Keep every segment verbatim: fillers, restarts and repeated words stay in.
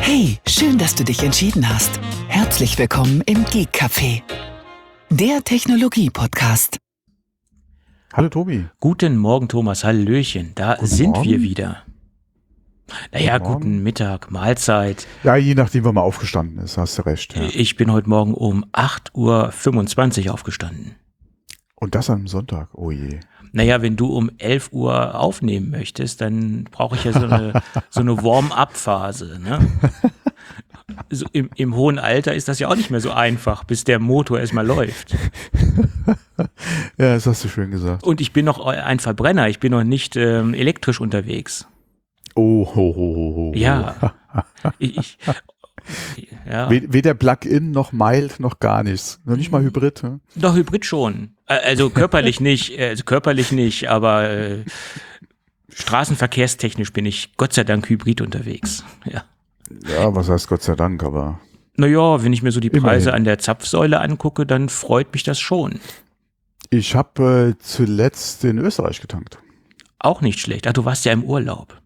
Hey, schön, dass du dich entschieden hast. Herzlich willkommen im Geek Café, der Technologie-Podcast. Hallo Tobi. Guten Morgen, Thomas. Hallöchen. Da Guten sind Morgen. wir wieder. Naja, Guten Morgen. guten Mittag, Mahlzeit. Ja, je nachdem, wann man aufgestanden ist, hast du recht. Ja. Ich bin heute Morgen um acht Uhr fünfundzwanzig aufgestanden. Und das am Sonntag, oh je. Naja, wenn du um elf Uhr aufnehmen möchtest, dann brauche ich ja so eine, so eine Warm-up-Phase. Ne? So im, Im hohen Alter ist das ja auch nicht mehr so einfach, bis der Motor erstmal läuft. Ja, das hast du schön gesagt. Und ich bin noch ein Verbrenner, ich bin noch nicht ähm, elektrisch unterwegs. Oh, ho, ho, ho, ho. Ja. Ich, ich, ja. Weder Plug-in noch Mild noch gar nichts. Noch nicht mal Hybrid. Hm? Doch, Hybrid schon. Also körperlich nicht, also körperlich nicht, aber äh, straßenverkehrstechnisch bin ich Gott sei Dank Hybrid unterwegs. Ja. Ja, was heißt Gott sei Dank, aber. Naja, wenn ich mir so die Preise Immerhin. an der Zapfsäule angucke, dann freut mich das schon. Ich habe äh, zuletzt in Österreich getankt. Auch nicht schlecht. Ach, du warst ja im Urlaub.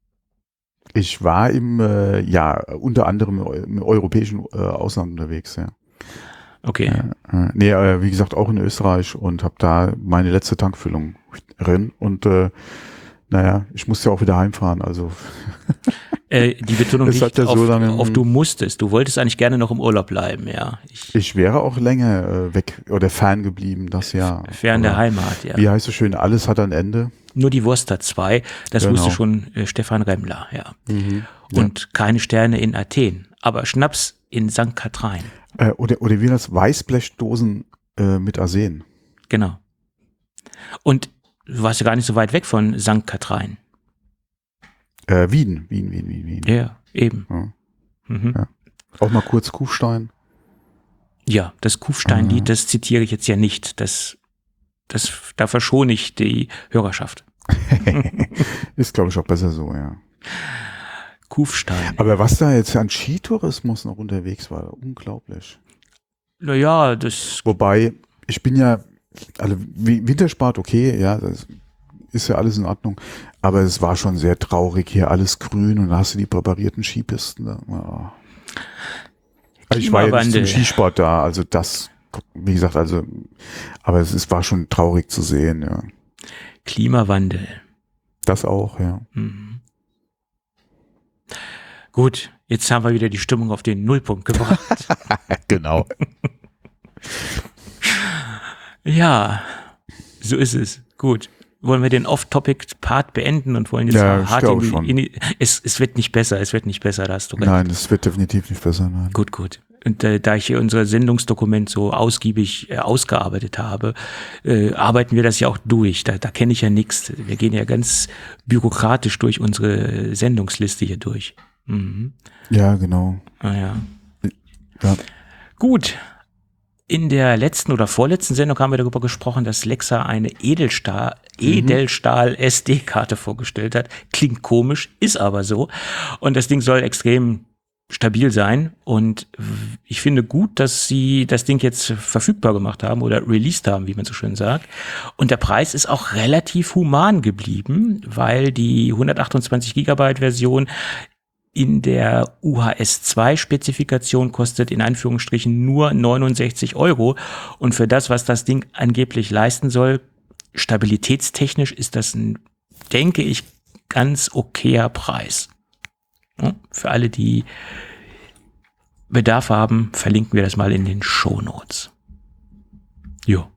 Ich war im, äh, ja, unter anderem im, Eu- im europäischen äh, Ausland unterwegs, ja. Okay. Äh, nee, äh, wie gesagt, auch in Österreich und habe da meine letzte Tankfüllung drin und äh, naja, ich musste ja auch wieder heimfahren, also Äh, die Betonung Es liegt hat ja so auf, lange- auf du musstest. Du wolltest eigentlich gerne noch im Urlaub bleiben, ja. Ich, ich wäre auch länger äh, weg oder fern geblieben, das Jahr. fern der Aber Heimat, ja. Wie heißt es schön, alles hat ein Ende. Nur die Wurst hat zwei. Das Genau. wusste schon äh, Stefan Remmler, ja. Mhm. Und keine Sterne in Athen, aber Schnaps in Sankt Katharin. Äh, oder, oder wie das Weißblechdosen äh, mit Arsen. Genau. Und du warst ja gar nicht so weit weg von Sankt Katharin. Äh, Wien, Wien, Wien, Wien, Wien. Ja, eben. Ja. Mhm. Ja. Auch mal kurz Kufstein. Ja, das Kufsteinlied, Mhm. das zitiere ich jetzt ja nicht. Das, das, da verschone ich die Hörerschaft. Ist, glaube ich, auch besser so, ja. Kufstein. Aber was da jetzt an Skitourismus noch unterwegs war, unglaublich. Naja, das, Wobei, ich bin ja, also Wi- Wintersport, okay, ja, das ist ja alles in Ordnung, aber es war schon sehr traurig, hier alles grün und da hast du die präparierten Skipisten da. Ja. Also ich war ja nicht zum Klimawandel. Skisport da, also das, wie gesagt, also, aber es ist, war schon traurig zu sehen, ja. Klimawandel. Das auch, ja. Mhm. Gut, jetzt haben wir wieder die Stimmung auf den Nullpunkt gebracht. Genau. Ja, so ist es. Gut. Wollen wir den Off-Topic-Part beenden und wollen jetzt Ja, mal ich hart glaub in die, schon. in die es, es wird nicht besser, es wird nicht besser, da hast du recht. Nein, das wird definitiv nicht besser, nein. Gut, gut. Und äh, da ich hier unser Sendungsdokument so ausgiebig äh, ausgearbeitet habe, äh, arbeiten wir das ja auch durch. Da, da kenne ich ja nichts. Wir gehen ja ganz bürokratisch durch unsere Sendungsliste hier durch. Mhm. Ja, genau. Ah, ja. Ja. Gut. In der letzten oder vorletzten Sendung haben wir darüber gesprochen, dass Lexa eine Edelstahl, Edelstahl S D-Karte vorgestellt hat. Klingt komisch, ist aber so. Und das Ding soll extrem stabil sein. Und ich finde gut, dass sie das Ding jetzt verfügbar gemacht haben oder released haben, wie man so schön sagt. Und der Preis ist auch relativ human geblieben, weil die hundertachtundzwanzig Gigabyte Version in der U H S zwei Spezifikation kostet in Anführungsstrichen nur neunundsechzig Euro. Und für das, was das Ding angeblich leisten soll, stabilitätstechnisch ist das ein, denke ich, ganz okayer Preis. Ja, für alle, die Bedarf haben, verlinken wir das mal in den Shownotes. Jo.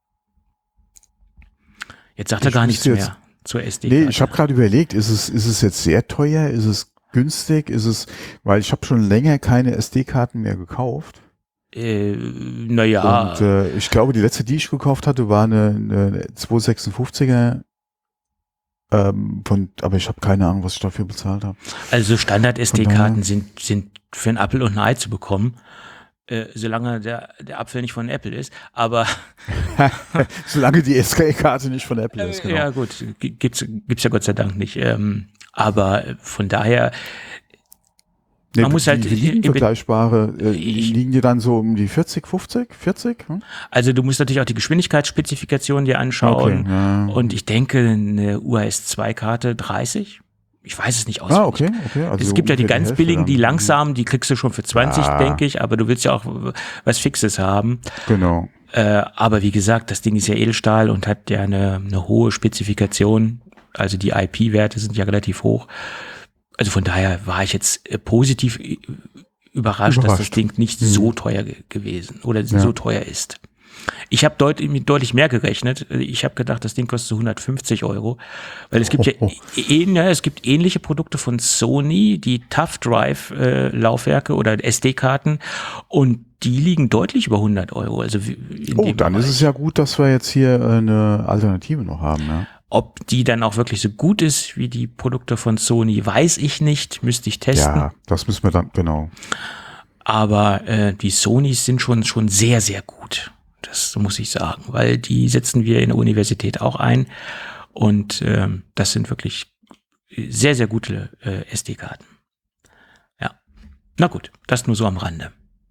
Jetzt sagt er Ich gar nichts wüsste jetzt- mehr zur S D-Karte. Nee, ich habe gerade überlegt, ist es, ist es jetzt sehr teuer? Ist es günstig? Ist es, weil ich habe schon länger keine S D-Karten mehr gekauft. Äh, naja, Und äh, ich glaube, die letzte, die ich gekauft hatte, war eine, eine zweihundertsechsundfünfziger. Ähm, von, aber ich habe keine Ahnung, was ich dafür bezahlt habe. also Standard-S D-Karten daher- sind, sind für einen Apfel und ein Ei zu bekommen, äh, solange der, der Apfel nicht von Apple ist. Aber Solange die S D-Karte nicht von Apple ist, genau. ja gut, g- gibt's gibt's ja Gott sei Dank nicht. Ähm, aber von daher, Nee, man muss wie, halt wie liegen im Be- vergleichbare, äh, Ich- liegen die dann so um die vierzig, fünfzig, vierzig? Hm? also du musst natürlich auch die Geschwindigkeitsspezifikation dir anschauen. Okay, ja. Und ich denke, eine U H S zwei Karte dreißig Ich weiß es nicht auswendig. Ah, okay, okay. Also es gibt ja die ungefähr ganz Hälfte billigen, die dann. langsamen, die kriegst du schon für zwanzig, Ja. denke ich, aber du willst ja auch was Fixes haben. Genau. Äh, aber wie gesagt, das Ding ist ja Edelstahl und hat ja eine, eine hohe Spezifikation. Also die I P-Werte sind ja relativ hoch. Also von daher war ich jetzt äh, positiv ü- überrascht, Überrascht. dass das Ding nicht Mhm. so teuer ge- gewesen oder Ja. so teuer ist. Ich habe deut deutlich mehr gerechnet. Ich habe gedacht, das Ding kostet so hundertfünfzig Euro. Weil es gibt ja, Oh, oh. eh- ja, es gibt ähnliche Produkte von Sony, die Tough Drive äh, Laufwerke oder S D-Karten und die liegen deutlich über hundert Euro. Also wie- in Oh, dem dann Bereich. ist es ja gut, dass wir jetzt hier äh, eine Alternative noch haben. Ja. Ob die dann auch wirklich so gut ist wie die Produkte von Sony, weiß ich nicht. Müsste ich testen. Ja, das müssen wir dann, genau. Aber äh, die Sonys sind schon, schon sehr, sehr gut. Das muss ich sagen, weil die setzen wir in der Universität auch ein. Und ähm, das sind wirklich sehr, sehr gute äh, S D-Karten. Ja. Na gut, das nur so am Rande.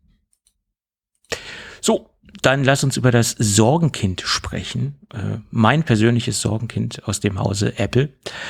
So, dann lass uns über das Sorgenkind sprechen. Äh, mein persönliches Sorgenkind aus dem Hause Apple.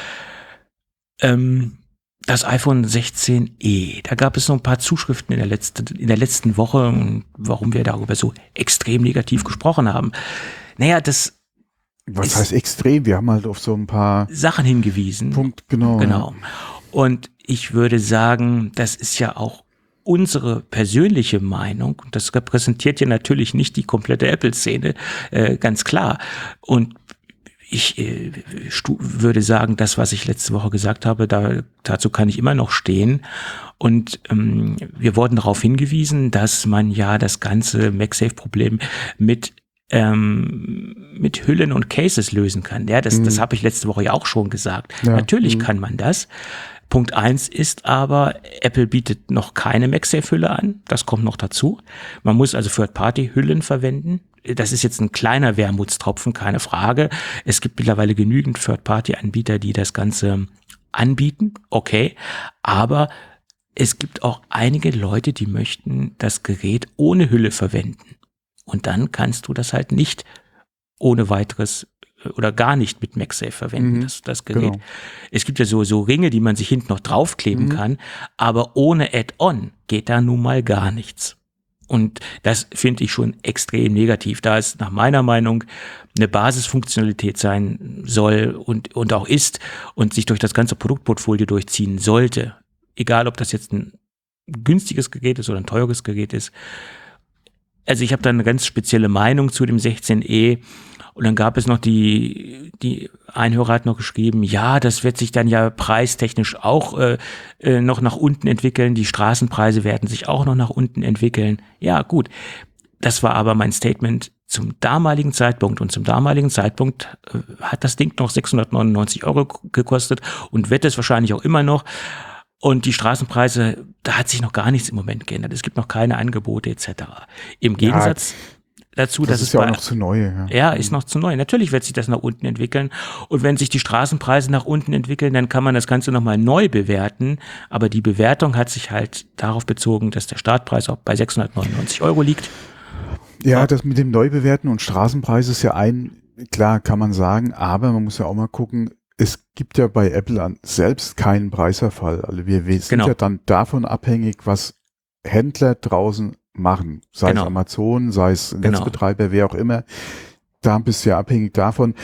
Ähm, das iPhone sechzehn e. Da gab es noch ein paar Zuschriften in der letzten, in der letzten Woche, warum wir darüber so extrem negativ gesprochen haben. Naja, das Was ist- heißt extrem? Wir haben halt auf so ein paar Sachen hingewiesen. Punkte, genau. Genau. Und ich würde sagen, das ist ja auch unsere persönliche Meinung. Das repräsentiert ja natürlich nicht die komplette Apple-Szene, äh, ganz klar. Und ich äh, stu- würde sagen, das, was ich letzte Woche gesagt habe, da, dazu kann ich immer noch stehen. Und ähm, wir wurden darauf hingewiesen, dass man ja das ganze MagSafe-Problem mit ähm, mit Hüllen und Cases lösen kann. Ja, das, Mhm. das habe ich letzte Woche ja auch schon gesagt. Ja. Natürlich Mhm. kann man das. Punkt eins ist aber, Apple bietet noch keine MagSafe-Hülle an. Das kommt noch dazu. Man muss also Third-Party-Hüllen verwenden. Das ist jetzt ein kleiner Wermutstropfen, keine Frage. Es gibt mittlerweile genügend Third-Party-Anbieter, die das Ganze anbieten. Okay. Aber es gibt auch einige Leute, die möchten das Gerät ohne Hülle verwenden. Und dann kannst du das halt nicht ohne weiteres äh, oder gar nicht mit MagSafe verwenden, Mhm, das, das Gerät. genau. Es gibt ja so, so Ringe, die man sich hinten noch draufkleben Mhm. kann, aber ohne Add-on geht da nun mal gar nichts. Und das finde ich schon extrem negativ, da es nach meiner Meinung eine Basisfunktionalität sein soll und, und auch ist und sich durch das ganze Produktportfolio durchziehen sollte. Egal, ob das jetzt ein günstiges Gerät ist oder ein teures Gerät ist. Also ich habe da eine ganz spezielle Meinung zu dem sechzehn e und dann gab es noch die, die ein Hörer hat noch geschrieben, ja, das wird sich dann ja preistechnisch auch äh, äh, noch nach unten entwickeln, die Straßenpreise werden sich auch noch nach unten entwickeln. Ja, gut, das war aber mein Statement zum damaligen Zeitpunkt und zum damaligen Zeitpunkt äh, hat das Ding noch sechshundertneunundneunzig Euro gekostet und wird es wahrscheinlich auch immer noch. Und die Straßenpreise, da hat sich noch gar nichts im Moment geändert. Es gibt noch keine Angebote et cetera. Im Gegensatz dazu, Das dass ist es ja bei, auch noch zu neu. Ja. ja, ist noch zu neu. Natürlich wird sich das nach unten entwickeln. Und wenn sich die Straßenpreise nach unten entwickeln, dann kann man das Ganze nochmal neu bewerten. Aber die Bewertung hat sich halt darauf bezogen, dass der Startpreis auch bei sechshundertneunundneunzig Euro liegt. Ja, das mit dem Neubewerten und Straßenpreis ist ja ein, klar kann man sagen, aber man muss ja auch mal gucken, es gibt ja bei Apple an selbst keinen Preiserfall. Also wir, wir sind Genau. ja dann davon abhängig, was Händler draußen machen. Sei Genau. es Amazon, sei es Genau. Netzbetreiber, wer auch immer. Da bist du ja abhängig davon.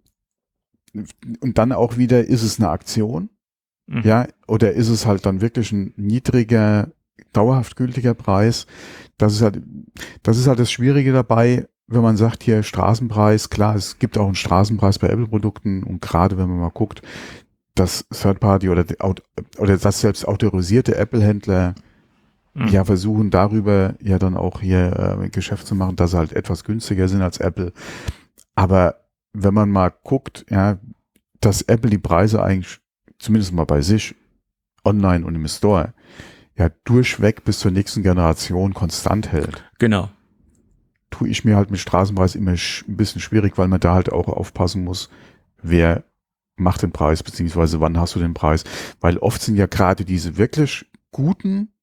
Und dann auch wieder, ist es eine Aktion? Mhm. Ja, oder ist es halt dann wirklich ein niedriger, dauerhaft gültiger Preis? Das ist halt, das ist halt das Schwierige dabei, wenn man sagt hier Straßenpreis, klar, es gibt auch einen Straßenpreis bei Apple-Produkten und gerade wenn man mal guckt, dass Third-Party oder, die Aut- oder dass selbst autorisierte Apple-Händler Mhm. ja versuchen darüber ja dann auch hier äh, Geschäft zu machen, dass sie halt etwas günstiger sind als Apple. Aber wenn man mal guckt, ja, dass Apple die Preise eigentlich zumindest mal bei sich online und im Store ja durchweg bis zur nächsten Generation konstant hält, Genau. tue ich mir halt mit Straßenpreis immer sch- ein bisschen schwierig, weil man da halt auch aufpassen muss, wer macht den Preis, beziehungsweise wann hast du den Preis. Weil oft sind ja gerade diese wirklich guten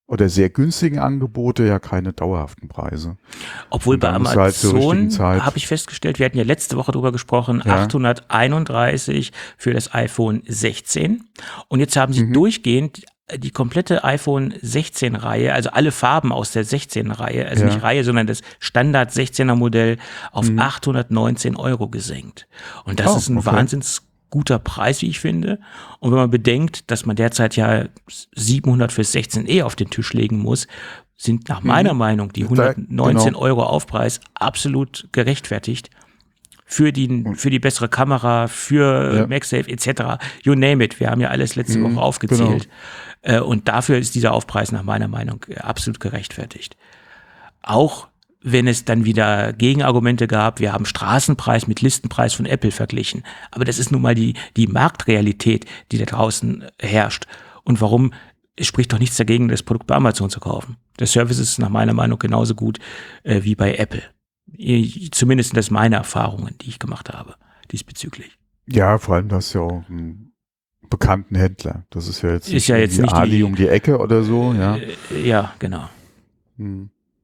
oder sehr günstigen Angebote ja keine dauerhaften Preise. Obwohl Und bei da musst du halt zur richtigen Amazon Zeit- habe ich festgestellt, wir hatten ja letzte Woche drüber gesprochen, Ja. achthunderteinunddreißig für das iPhone sechzehn. Und jetzt haben sie Mhm. durchgehend die komplette iPhone sechzehn Reihe, also alle Farben aus der sechzehn Reihe, also Ja. nicht Reihe, sondern das Standard sechzehner Modell auf Mhm. achthundertneunzehn Euro gesenkt. Und das Oh, ist ein okay. wahnsinns guter Preis, wie ich finde. Und wenn man bedenkt, dass man derzeit ja siebenhundert fürs sechzehn E auf den Tisch legen muss, sind nach meiner Mhm. Meinung die Da- hundertneunzehn genau. Euro Aufpreis absolut gerechtfertigt. Für die, für die bessere Kamera, für Ja. MagSafe et cetera. You name it. Wir haben ja alles letzte Mhm, Woche aufgezählt. Äh, Und dafür ist dieser Aufpreis nach meiner Meinung äh, absolut gerechtfertigt. Auch wenn es dann wieder Gegenargumente gab, wir haben Straßenpreis mit Listenpreis von Apple verglichen. Aber das ist nun mal die, die Marktrealität, die da draußen herrscht. Und warum? Es spricht doch nichts dagegen, das Produkt bei Amazon zu kaufen. Der Service ist nach meiner Meinung genauso gut äh, wie bei Apple. Ich- Zumindest sind das meine Erfahrungen, die ich gemacht habe diesbezüglich. Ja, vor allem, du hast ja auch einen bekannten Händler. Das ist ja jetzt Ist ja jetzt nicht Ali die- um die Ecke oder so, ja. Äh, ja, genau. Hm.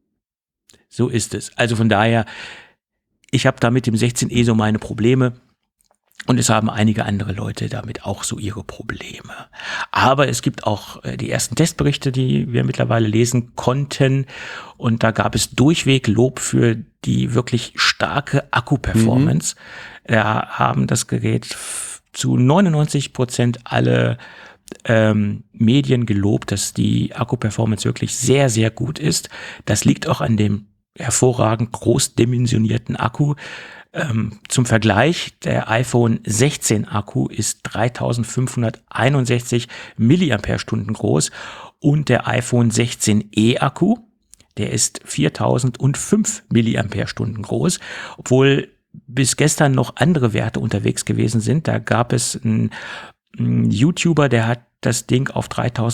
So ist es. Also von daher, ich habe da mit dem sechzehn E so meine Probleme und es haben einige andere Leute damit auch so ihre Probleme. Aber es gibt auch äh, die ersten Testberichte, die wir mittlerweile lesen konnten und da gab es durchweg Lob für die wirklich starke Akku-Performance. Da haben das Gerät f- zu neunundneunzig Prozent alle ähm, Medien gelobt, dass die Akku-Performance wirklich sehr, sehr gut ist. Das liegt auch an dem hervorragend großdimensionierten Akku. Ähm, zum Vergleich, der iPhone sechzehn Akku ist dreitausendfünfhunderteinundsechzig Milliampere-Stunden groß und der iPhone sechzehn E Akku, der ist viertausendfünf Milliampere-Stunden groß, obwohl bis gestern noch andere Werte unterwegs gewesen sind. Da gab es einen, einen YouTuber, der hat das Ding auf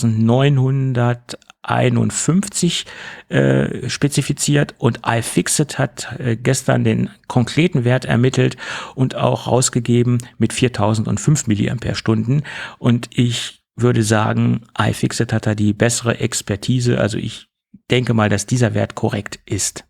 dreitausendneunhunderteinundfünfzig äh, spezifiziert und iFixit hat äh, gestern den konkreten Wert ermittelt und auch rausgegeben mit viertausendfünf Milliampere-Stunden. Und ich würde sagen, iFixit hat da die bessere Expertise. Also ich denke mal, dass dieser Wert korrekt ist.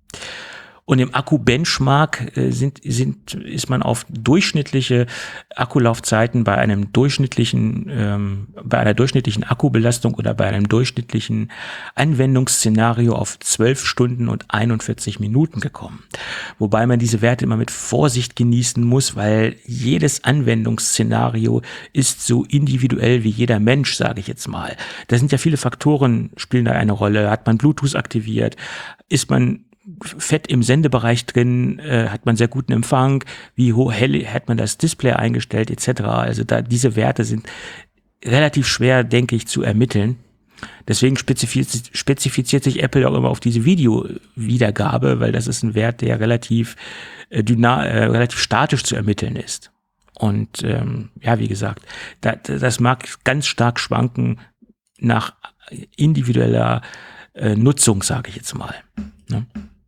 Und im Akku-Benchmark äh, sind, sind, ist man auf durchschnittliche Akkulaufzeiten bei einem durchschnittlichen, ähm, bei einer durchschnittlichen Akkubelastung oder bei einem durchschnittlichen Anwendungsszenario auf zwölf Stunden und einundvierzig Minuten gekommen. Wobei man diese Werte immer mit Vorsicht genießen muss, weil jedes Anwendungsszenario ist so individuell wie jeder Mensch, sage ich jetzt mal. Da sind ja viele Faktoren, spielen da eine Rolle. Hat man Bluetooth aktiviert? Ist man fett im Sendebereich drin, äh, hat man sehr guten Empfang, wie hoch hell hat man das Display eingestellt et cetera. Also da diese Werte sind relativ schwer, denke ich, zu ermitteln. Deswegen spezifiziert, spezifiziert sich Apple auch immer auf diese Videowiedergabe, weil das ist ein Wert, der relativ äh, dyna äh, relativ statisch zu ermitteln ist. Und ähm, ja, wie gesagt, da, das mag ganz stark schwanken nach individueller äh, Nutzung, sage ich jetzt mal. Ne?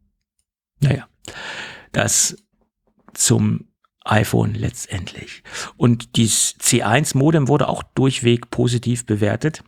Naja, das zum iPhone letztendlich. Und dieses C eins Modem wurde auch durchweg positiv bewertet.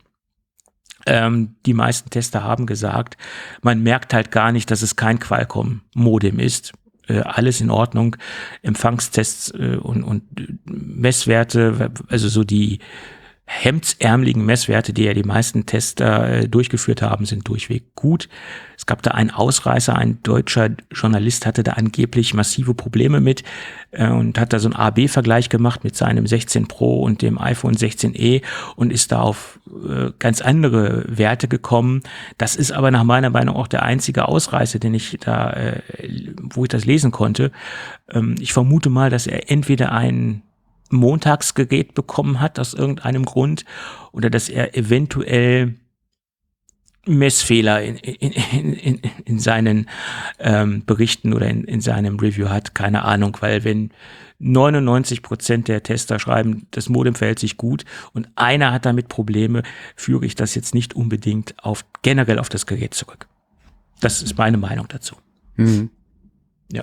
Ähm, die meisten Tester haben gesagt, man merkt halt gar nicht, dass es kein Qualcomm-Modem ist. Äh, alles in Ordnung. Empfangstests äh, und, und Messwerte, also so die hemdsärmeligen Messwerte, die ja die meisten Tester äh, durchgeführt haben, sind durchweg gut. Es gab da einen Ausreißer, ein deutscher Journalist hatte da angeblich massive Probleme mit äh, und hat da so einen A B Vergleich gemacht mit seinem sechzehn Pro und dem iPhone sechzehn E und ist da auf äh, ganz andere Werte gekommen. Das ist aber nach meiner Meinung auch der einzige Ausreißer, den ich da, äh, wo ich das lesen konnte. Ähm, ich vermute mal, dass er entweder ein Montagsgerät bekommen hat aus irgendeinem Grund oder dass er eventuell Messfehler in, in, in, in seinen ähm, Berichten oder in, in seinem Review hat, keine Ahnung, weil wenn neunundneunzig Prozent der Tester schreiben, das Modem verhält sich gut und einer hat damit Probleme, führe ich das jetzt nicht unbedingt auf generell auf das Gerät zurück. Das ist meine Meinung dazu. Mhm. Ja.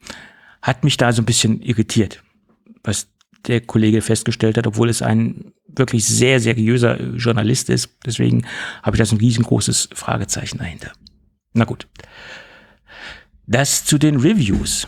Hat mich da so ein bisschen irritiert, was der Kollege festgestellt hat, obwohl es ein wirklich sehr seriöser Journalist ist. Deswegen habe ich da so ein riesengroßes Fragezeichen dahinter. Na gut. Das zu den Reviews.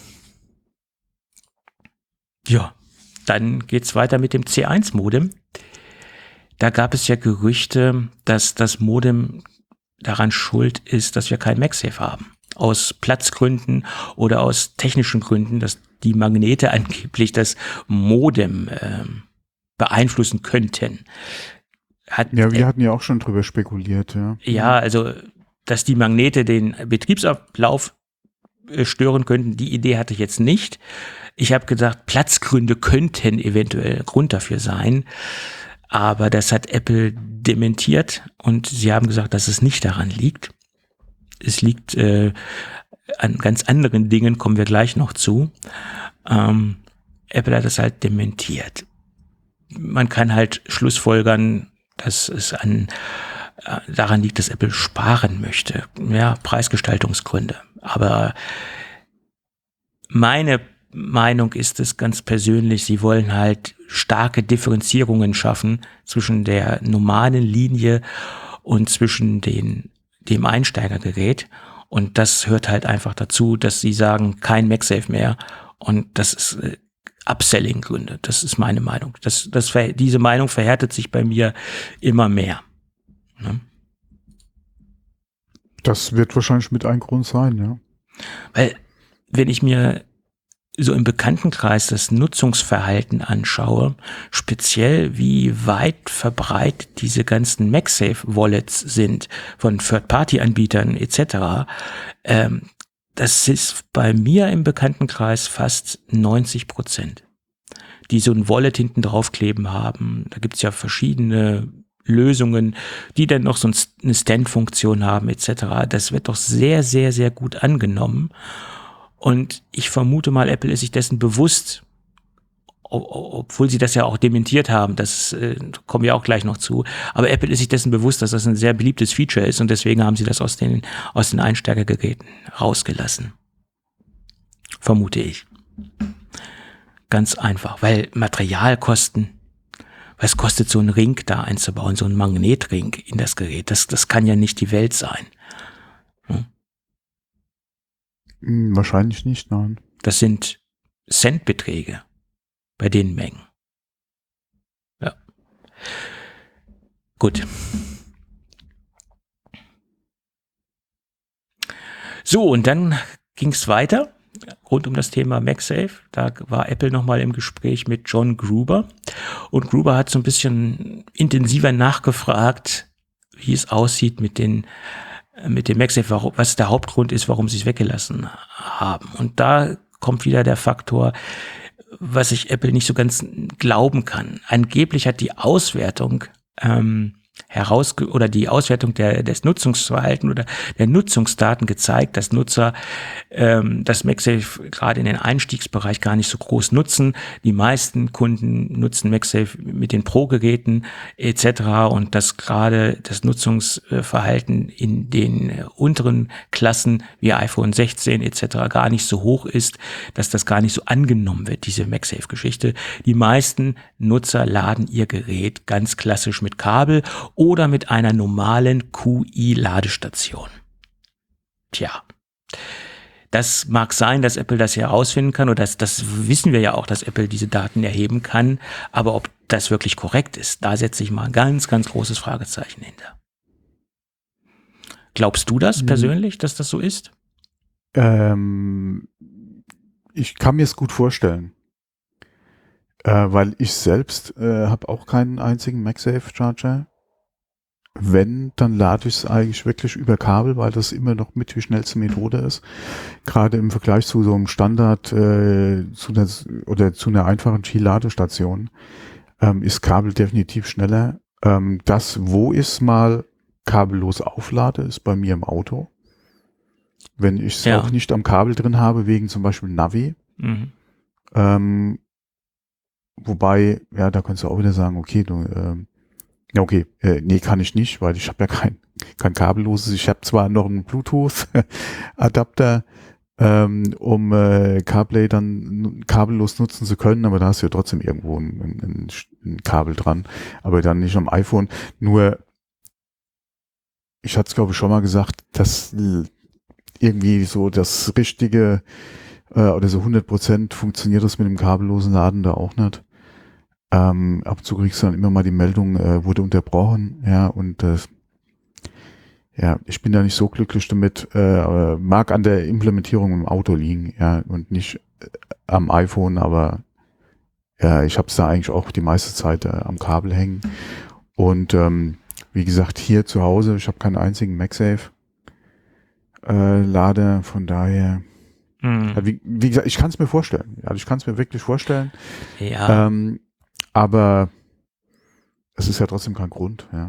Ja, dann geht's weiter mit dem C eins Modem. Da gab es ja Gerüchte, dass das Modem daran schuld ist, dass wir kein MagSafe haben. Aus Platzgründen oder aus technischen Gründen, dass die Magnete angeblich das Modem äh, beeinflussen könnten. Hat, ja, wir äh, hatten ja auch schon drüber spekuliert, ja. Ja, also, dass die Magnete den Betriebsablauf äh, stören könnten, die Idee hatte ich jetzt nicht. Ich habe gedacht, Platzgründe könnten eventuell Grund dafür sein. Aber das hat Apple dementiert und sie haben gesagt, dass es nicht daran liegt. Es liegt äh, an ganz anderen Dingen, kommen wir gleich noch zu. Ähm, Apple hat es halt dementiert. Man kann halt schlussfolgern, dass es an, äh, daran liegt, dass Apple sparen möchte. Ja, Preisgestaltungsgründe. Aber meine Meinung ist es ganz persönlich, sie wollen halt starke Differenzierungen schaffen zwischen der normalen Linie und zwischen den, dem Einsteigergerät. Und das hört halt einfach dazu, dass sie sagen, kein MagSafe mehr. Und das ist äh, Upselling-Gründe. Das ist meine Meinung. Das, das, diese Meinung verhärtet sich bei mir immer mehr. Ne? Das wird wahrscheinlich mit ein Grund sein, ja. Weil, wenn ich mir so im Bekanntenkreis das Nutzungsverhalten anschaue, speziell wie weit verbreitet diese ganzen MagSafe-Wallets sind von Third-Party-Anbietern et cetera, ähm, das ist bei mir im Bekanntenkreis fast neunzig Prozent, die so ein Wallet hinten draufkleben haben. Da gibt's ja verschiedene Lösungen, die dann noch so eine Stand-Funktion haben et cetera. Das wird doch sehr, sehr, sehr gut angenommen. Und ich vermute mal, Apple ist sich dessen bewusst, obwohl sie das ja auch dementiert haben, das äh, kommen wir auch gleich noch zu, aber Apple ist sich dessen bewusst, dass das ein sehr beliebtes Feature ist und deswegen haben sie das aus den, aus den Einsteigergeräten rausgelassen. Vermute ich. Ganz einfach, weil Materialkosten, was kostet so ein Ring da einzubauen, so ein Magnetring in das Gerät, das, das kann ja nicht die Welt sein. Hm? Wahrscheinlich nicht, nein. Das sind Centbeträge bei den Mengen. Ja. Gut. So, und dann ging es weiter rund um das Thema MagSafe. Da war Apple nochmal im Gespräch mit John Gruber. Und Gruber hat so ein bisschen intensiver nachgefragt, wie es aussieht mit den mit dem MagSafe, was der Hauptgrund ist, warum sie es weggelassen haben. Und da kommt wieder der Faktor, was ich Apple nicht so ganz glauben kann. Angeblich hat die Auswertung ähm, heraus oder die Auswertung der, des Nutzungsverhalten oder der Nutzungsdaten gezeigt, dass Nutzer ähm, das MagSafe gerade in den Einstiegsbereich gar nicht so groß nutzen. Die meisten Kunden nutzen MagSafe mit den Pro-Geräten et cetera und dass gerade das Nutzungsverhalten in den unteren Klassen wie iPhone sechzehn et cetera gar nicht so hoch ist, dass das gar nicht so angenommen wird, diese MagSafe-Geschichte. Die meisten Nutzer laden ihr Gerät ganz klassisch mit Kabel oder mit einer normalen Q I-Ladestation. Tja, das mag sein, dass Apple das herausfinden kann oder das, das wissen wir ja auch, dass Apple diese Daten erheben kann, aber ob das wirklich korrekt ist, da setze ich mal ein ganz, ganz großes Fragezeichen hinter. Glaubst du das persönlich, dass das so ist? Ähm, ich kann mir es gut vorstellen. Äh, weil ich selbst äh, habe auch keinen einzigen MagSafe-Charger. Wenn, dann lade ich es eigentlich wirklich über Kabel, weil das immer noch mit die schnellste Methode ist. Gerade im Vergleich zu so einem Standard äh, zu einer, oder zu einer einfachen Qi-Ladestation ähm, ist Kabel definitiv schneller. Ähm, das, wo ich es mal kabellos auflade, ist bei mir im Auto. Wenn ich es ja. auch nicht am Kabel drin habe, wegen zum Beispiel Navi. Mhm. Ähm, wobei, ja, da kannst du auch wieder sagen, okay, du ähm, ja, okay, äh, nee, kann ich nicht, weil ich habe ja kein kein kabelloses. Ich habe zwar noch einen Bluetooth-Adapter, ähm, um äh, CarPlay dann kabellos nutzen zu können, aber da hast du ja trotzdem irgendwo ein, ein, ein Kabel dran, aber dann nicht am iPhone. Nur, ich hatte es glaube ich schon mal gesagt, dass irgendwie so das richtige äh, oder so hundert Prozent funktioniert das mit dem kabellosen Laden da auch nicht. Ähm, ab und zu kriegst du dann immer mal die Meldung, äh, wurde unterbrochen, ja, und äh, ja, ich bin da nicht so glücklich damit, äh, mag an der Implementierung im Auto liegen, ja, und nicht äh, am iPhone, aber ja, ich habe es da eigentlich auch die meiste Zeit äh, am Kabel hängen. Und ähm, wie gesagt, hier zu Hause, ich habe keinen einzigen MagSafe äh, Lader, von daher, Mhm. ja, wie, wie gesagt, ich kann es mir vorstellen, ja, ich kann es mir wirklich vorstellen, Ja. ähm, aber es ist ja trotzdem kein Grund, ja.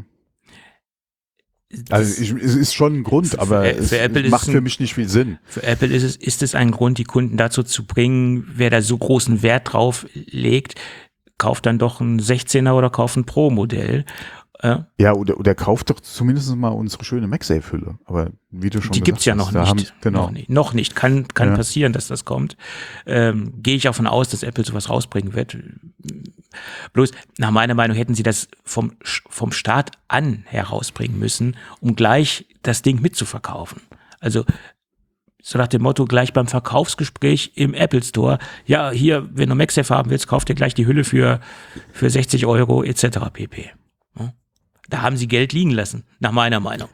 Also ich, es ist schon ein Grund, Für- aber für- es, für Apple es ist macht es ein- für mich nicht viel Sinn. Für Apple ist es, ist es ein Grund, die Kunden dazu zu bringen, wer da so großen Wert drauf legt, kauft dann doch ein sechzehner oder kauft ein Pro-Modell. Äh, Ja, oder, oder kauft doch zumindest mal unsere schöne MagSafe-Hülle. Aber wie du schon die gesagt gibt's ja hast, noch da nicht. haben, genau. Noch nicht. Noch nicht. Kann, kann Ja. passieren, dass das kommt. Ähm, Gehe ich auch von aus, dass Apple sowas rausbringen wird. Bloß, nach meiner Meinung hätten sie das vom, vom Start an herausbringen müssen, um gleich das Ding mitzuverkaufen. Also, so nach dem Motto, gleich beim Verkaufsgespräch im Apple Store, ja, hier, wenn du MagSafe haben willst, kauf dir gleich die Hülle für, für sechzig Euro et cetera pp. Ja? Da haben sie Geld liegen lassen, nach meiner Meinung.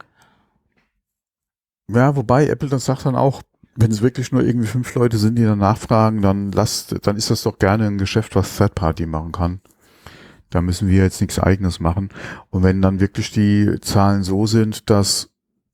Ja, wobei Apple das sagt dann auch, wenn es wirklich nur irgendwie fünf Leute sind, die dann nachfragen, dann lasst, dann ist das doch gerne ein Geschäft, was Third Party machen kann. Da müssen wir jetzt nichts Eigenes machen. Und wenn dann wirklich die Zahlen so sind, dass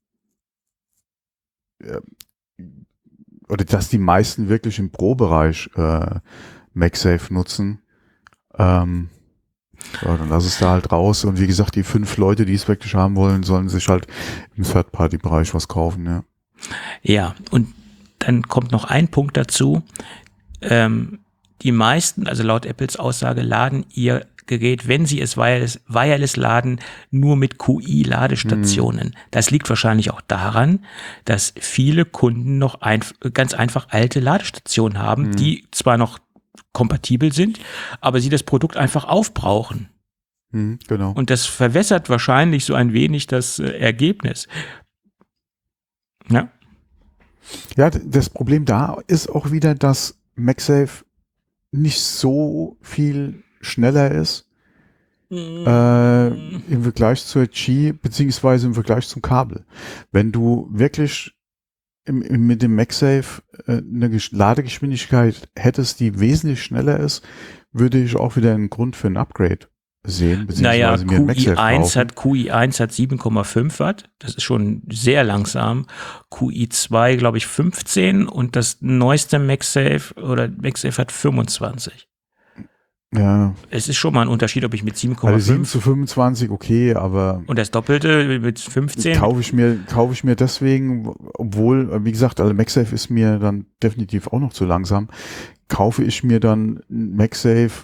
äh, oder dass die meisten wirklich im Pro-Bereich äh, MagSafe nutzen, ähm, ja, dann lass es da halt raus. Und wie gesagt, die fünf Leute, die es wirklich haben wollen, sollen sich halt im Third-Party-Bereich was kaufen, ja. Ja, und dann kommt noch ein Punkt dazu. Ähm, die meisten, also laut Apples Aussage, laden ihr Gerät, wenn sie es wireless, wireless laden, nur mit Q I-Ladestationen. Mhm. Das liegt wahrscheinlich auch daran, dass viele Kunden noch ein, ganz einfach alte Ladestationen haben, mhm. die zwar noch kompatibel sind, aber sie das Produkt einfach aufbrauchen. Mhm, genau. Und das verwässert wahrscheinlich so ein wenig das äh, Ergebnis. Ja. Ja, das Problem da ist auch wieder, dass MagSafe nicht so viel schneller ist mm. äh, im Vergleich zur Qi, beziehungsweise im Vergleich zum Kabel. Wenn du wirklich im, im, mit dem MagSafe äh, eine Ladegeschwindigkeit hättest, die wesentlich schneller ist, würde ich auch wieder einen Grund für ein Upgrade sehen, beziehungsweise naja, mir ein MagSafe Q I eins kaufen. hat Q I eins hat sieben Komma fünf Watt, das ist schon sehr langsam. Q I zwei, glaube ich, fünfzehn und das neueste MagSafe oder MagSafe hat fünfundzwanzig. Ja. Es ist schon mal ein Unterschied, ob ich mit sieben Komma fünf also sieben zu fünfundzwanzig, okay, aber und das Doppelte mit fünfzehn kaufe ich mir kaufe ich mir deswegen, obwohl, wie gesagt, also MagSafe ist mir dann definitiv auch noch zu langsam, kaufe ich mir dann MagSafe,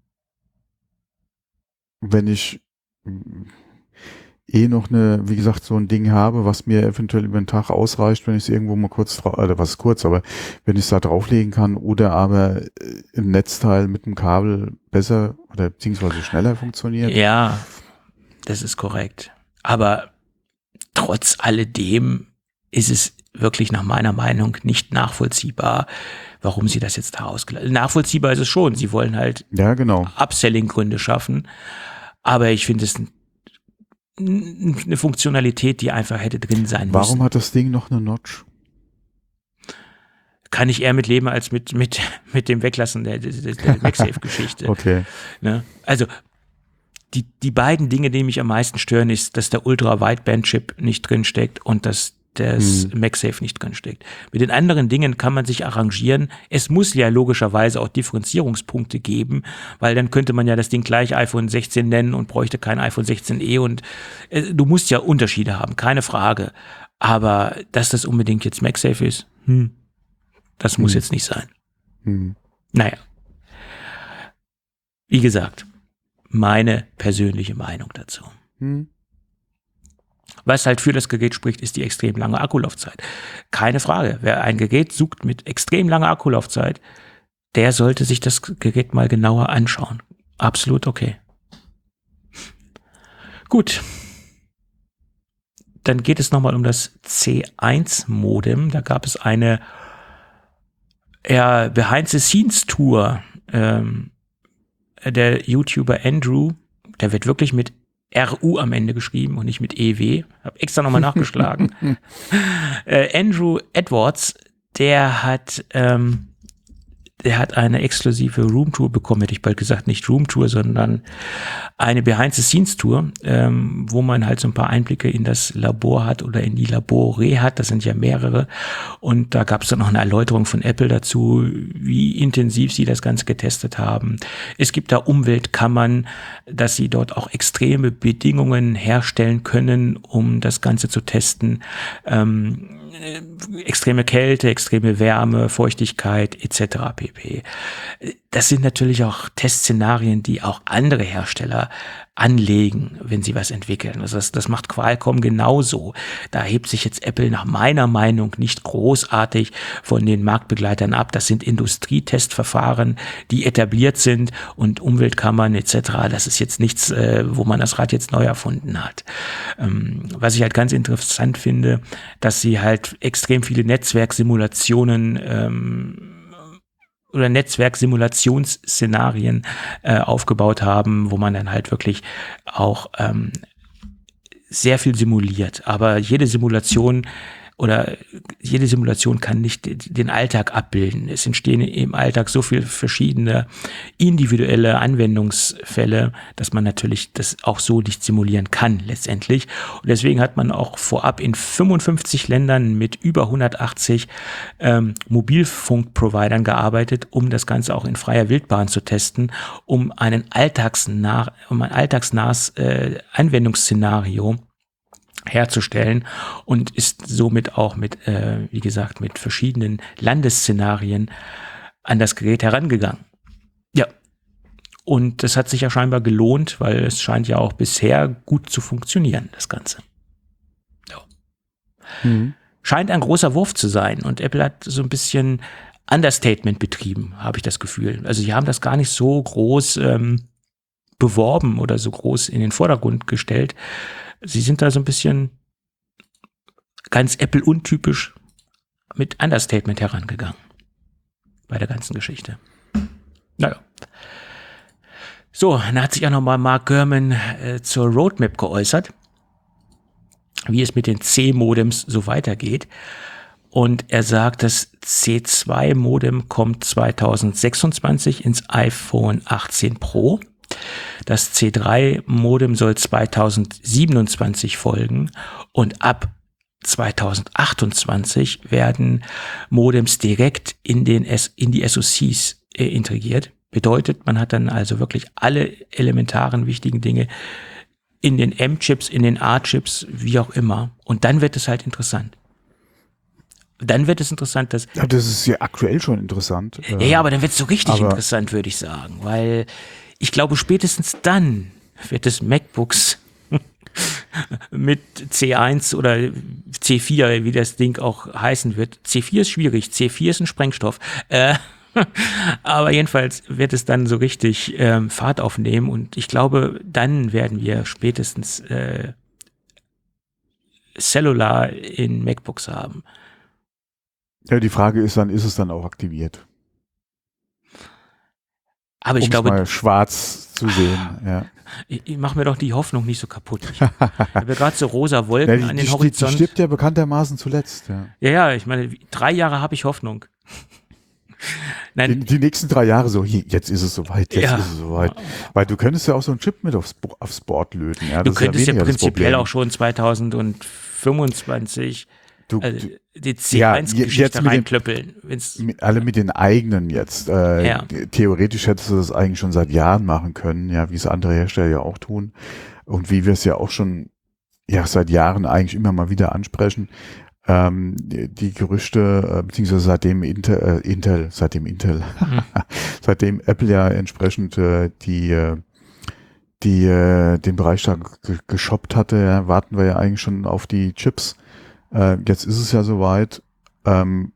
wenn ich eh noch eine, wie gesagt, so ein Ding habe, was mir eventuell über den Tag ausreicht, wenn ich es irgendwo mal kurz, oder was kurz, aber wenn ich es da drauflegen kann oder aber im Netzteil mit dem Kabel besser oder beziehungsweise schneller funktioniert. Ja, das ist korrekt. Aber trotz alledem ist es wirklich nach meiner Meinung nicht nachvollziehbar, warum sie das jetzt da ausgelassen. Nachvollziehbar ist es schon. Sie wollen halt ja, genau. Upselling-Gründe schaffen. Aber ich finde es eine Funktionalität, die einfach hätte drin sein müssen. Warum hat das Ding noch eine Notch? Kann ich eher mit leben als mit, mit, mit dem Weglassen der, der, der MagSafe-Geschichte. Okay. Ne? Also, die, die beiden Dinge, die mich am meisten stören, ist, dass der Ultra-Wideband-Chip nicht drin steckt und dass das hm. MagSafe nicht drin steckt. Mit den anderen Dingen kann man sich arrangieren. Es muss ja logischerweise auch Differenzierungspunkte geben, weil dann könnte man ja das Ding gleich iPhone sechzehn nennen und bräuchte kein iPhone sechzehn e und äh, du musst ja Unterschiede haben, keine Frage. Aber dass das unbedingt jetzt MagSafe ist, hm, das hm. muss jetzt nicht sein. Hm. Naja. Wie gesagt, meine persönliche Meinung dazu. Hm. Was halt für das Gerät spricht, ist die extrem lange Akkulaufzeit. Keine Frage. Wer ein Gerät sucht mit extrem langer Akkulaufzeit, der sollte sich das Gerät mal genauer anschauen. Absolut okay. Gut. Dann geht es nochmal um das C eins Modem. Da gab es eine ja, Behind-the-Scenes-Tour. Ähm, der YouTuber Andrew, der wird wirklich mit R U am Ende geschrieben und nicht mit E W. Hab extra nochmal nachgeschlagen. äh, Andrew Edwards, der hat ähm, der hat eine exklusive Roomtour bekommen, hätte ich bald gesagt, nicht Roomtour, sondern eine Behind-the-Scenes-Tour, ähm, wo man halt so ein paar Einblicke in das Labor hat oder in die Labore hat, das sind ja mehrere, und da gab es dann noch eine Erläuterung von Apple dazu, wie intensiv sie das Ganze getestet haben. Es gibt da Umweltkammern, dass sie dort auch extreme Bedingungen herstellen können, um das Ganze zu testen. Ähm, extreme Kälte, extreme Wärme, Feuchtigkeit et cetera pp. Das sind natürlich auch Testszenarien, die auch andere Hersteller anlegen, wenn sie was entwickeln. Also das, das macht Qualcomm genauso. Da hebt sich jetzt Apple nach meiner Meinung nicht großartig von den Marktbegleitern ab. Das sind Industrietestverfahren, die etabliert sind, und Umweltkammern et cetera. Das ist jetzt nichts, äh, wo man das Rad jetzt neu erfunden hat. Ähm, was ich halt ganz interessant finde, dass sie halt extrem viele Netzwerksimulationen ähm, oder Netzwerksimulationsszenarien äh, aufgebaut haben, wo man dann halt wirklich auch ähm, sehr viel simuliert. Aber jede Simulation oder jede Simulation kann nicht den Alltag abbilden. Es entstehen im Alltag so viele verschiedene individuelle Anwendungsfälle, dass man natürlich das auch so nicht simulieren kann letztendlich. Und deswegen hat man auch vorab in fünfundfünfzig Ländern mit über hundertachtzig ähm, Mobilfunkprovidern gearbeitet, um das Ganze auch in freier Wildbahn zu testen, um einen alltagsnah, um ein alltagsnahes äh, Anwendungsszenario herzustellen, und ist somit auch mit, äh, wie gesagt, mit verschiedenen Landesszenarien an das Gerät herangegangen. Ja, und das hat sich ja scheinbar gelohnt, weil es scheint ja auch bisher gut zu funktionieren, das Ganze. Ja. Mhm. Scheint ein großer Wurf zu sein, und Apple hat so ein bisschen Understatement betrieben, habe ich das Gefühl. Also sie haben das gar nicht so groß ähm, beworben oder so groß in den Vordergrund gestellt. Sie sind da so ein bisschen ganz Apple-untypisch mit Understatement herangegangen bei der ganzen Geschichte. Naja. So, dann hat sich auch nochmal Mark Gurman äh, zur Roadmap geäußert, wie es mit den C-Modems so weitergeht. Und er sagt, das C zwei Modem kommt zweitausendsechsundzwanzig ins iPhone achtzehn Pro. Das C drei Modem soll zweitausendsiebenundzwanzig folgen, und ab zweitausendachtundzwanzig werden Modems direkt in den S- in die S O Cs äh, integriert. Bedeutet, man hat dann also wirklich alle elementaren wichtigen Dinge in den M-Chips, in den A-Chips, wie auch immer. Und dann wird es halt interessant. Dann wird es interessant, dass... Ja, das ist ja aktuell schon interessant. Ja, ja, aber dann wird es so richtig interessant, würde ich sagen, weil ich glaube, spätestens dann wird es MacBooks mit C eins oder C vier, wie das Ding auch heißen wird. C vier ist schwierig, C vier ist ein Sprengstoff. Äh, aber jedenfalls wird es dann so richtig ähm, Fahrt aufnehmen, und ich glaube, dann werden wir spätestens äh, Cellular in MacBooks haben. Ja, die Frage ist dann, ist es dann auch aktiviert? Aber ich um glaube, mal schwarz zu sehen. Ja. Ich, ich mache mir doch die Hoffnung nicht so kaputt. Ich habe gerade so rosa Wolken ja, die, an den die, Horizont. Die stirbt ja bekanntermaßen zuletzt. Ja, ja, ja, ich meine, drei Jahre habe ich Hoffnung. Nein. Die, die nächsten drei Jahre so, hier, jetzt ist es soweit, jetzt Ja. ist es soweit. Weil du könntest ja auch so einen Chip mit aufs, Bo- aufs Board löten. Ja, Du das könntest ist ja, ja weniger das prinzipiell Problem. auch schon zweitausendfünfundzwanzig Du, also du, die C ja, eins jetzt Geschichte mit den- reinklöppeln. Wenn's, mit, alle mit den eigenen jetzt. Äh, Ja. Theoretisch hättest du das eigentlich schon seit Jahren machen können, ja, wie es andere Hersteller ja auch tun. Und wie wir es ja auch schon ja seit Jahren eigentlich immer mal wieder ansprechen. Ähm, die, die Gerüchte, äh, beziehungsweise seitdem Intel, äh, Intel, seitdem Intel, Mhm. seitdem Apple ja entsprechend äh, die äh, die äh, den Bereich da g- geshoppt hatte, ja, warten wir ja eigentlich schon auf die Chips. Äh, jetzt ist es ja soweit, ähm,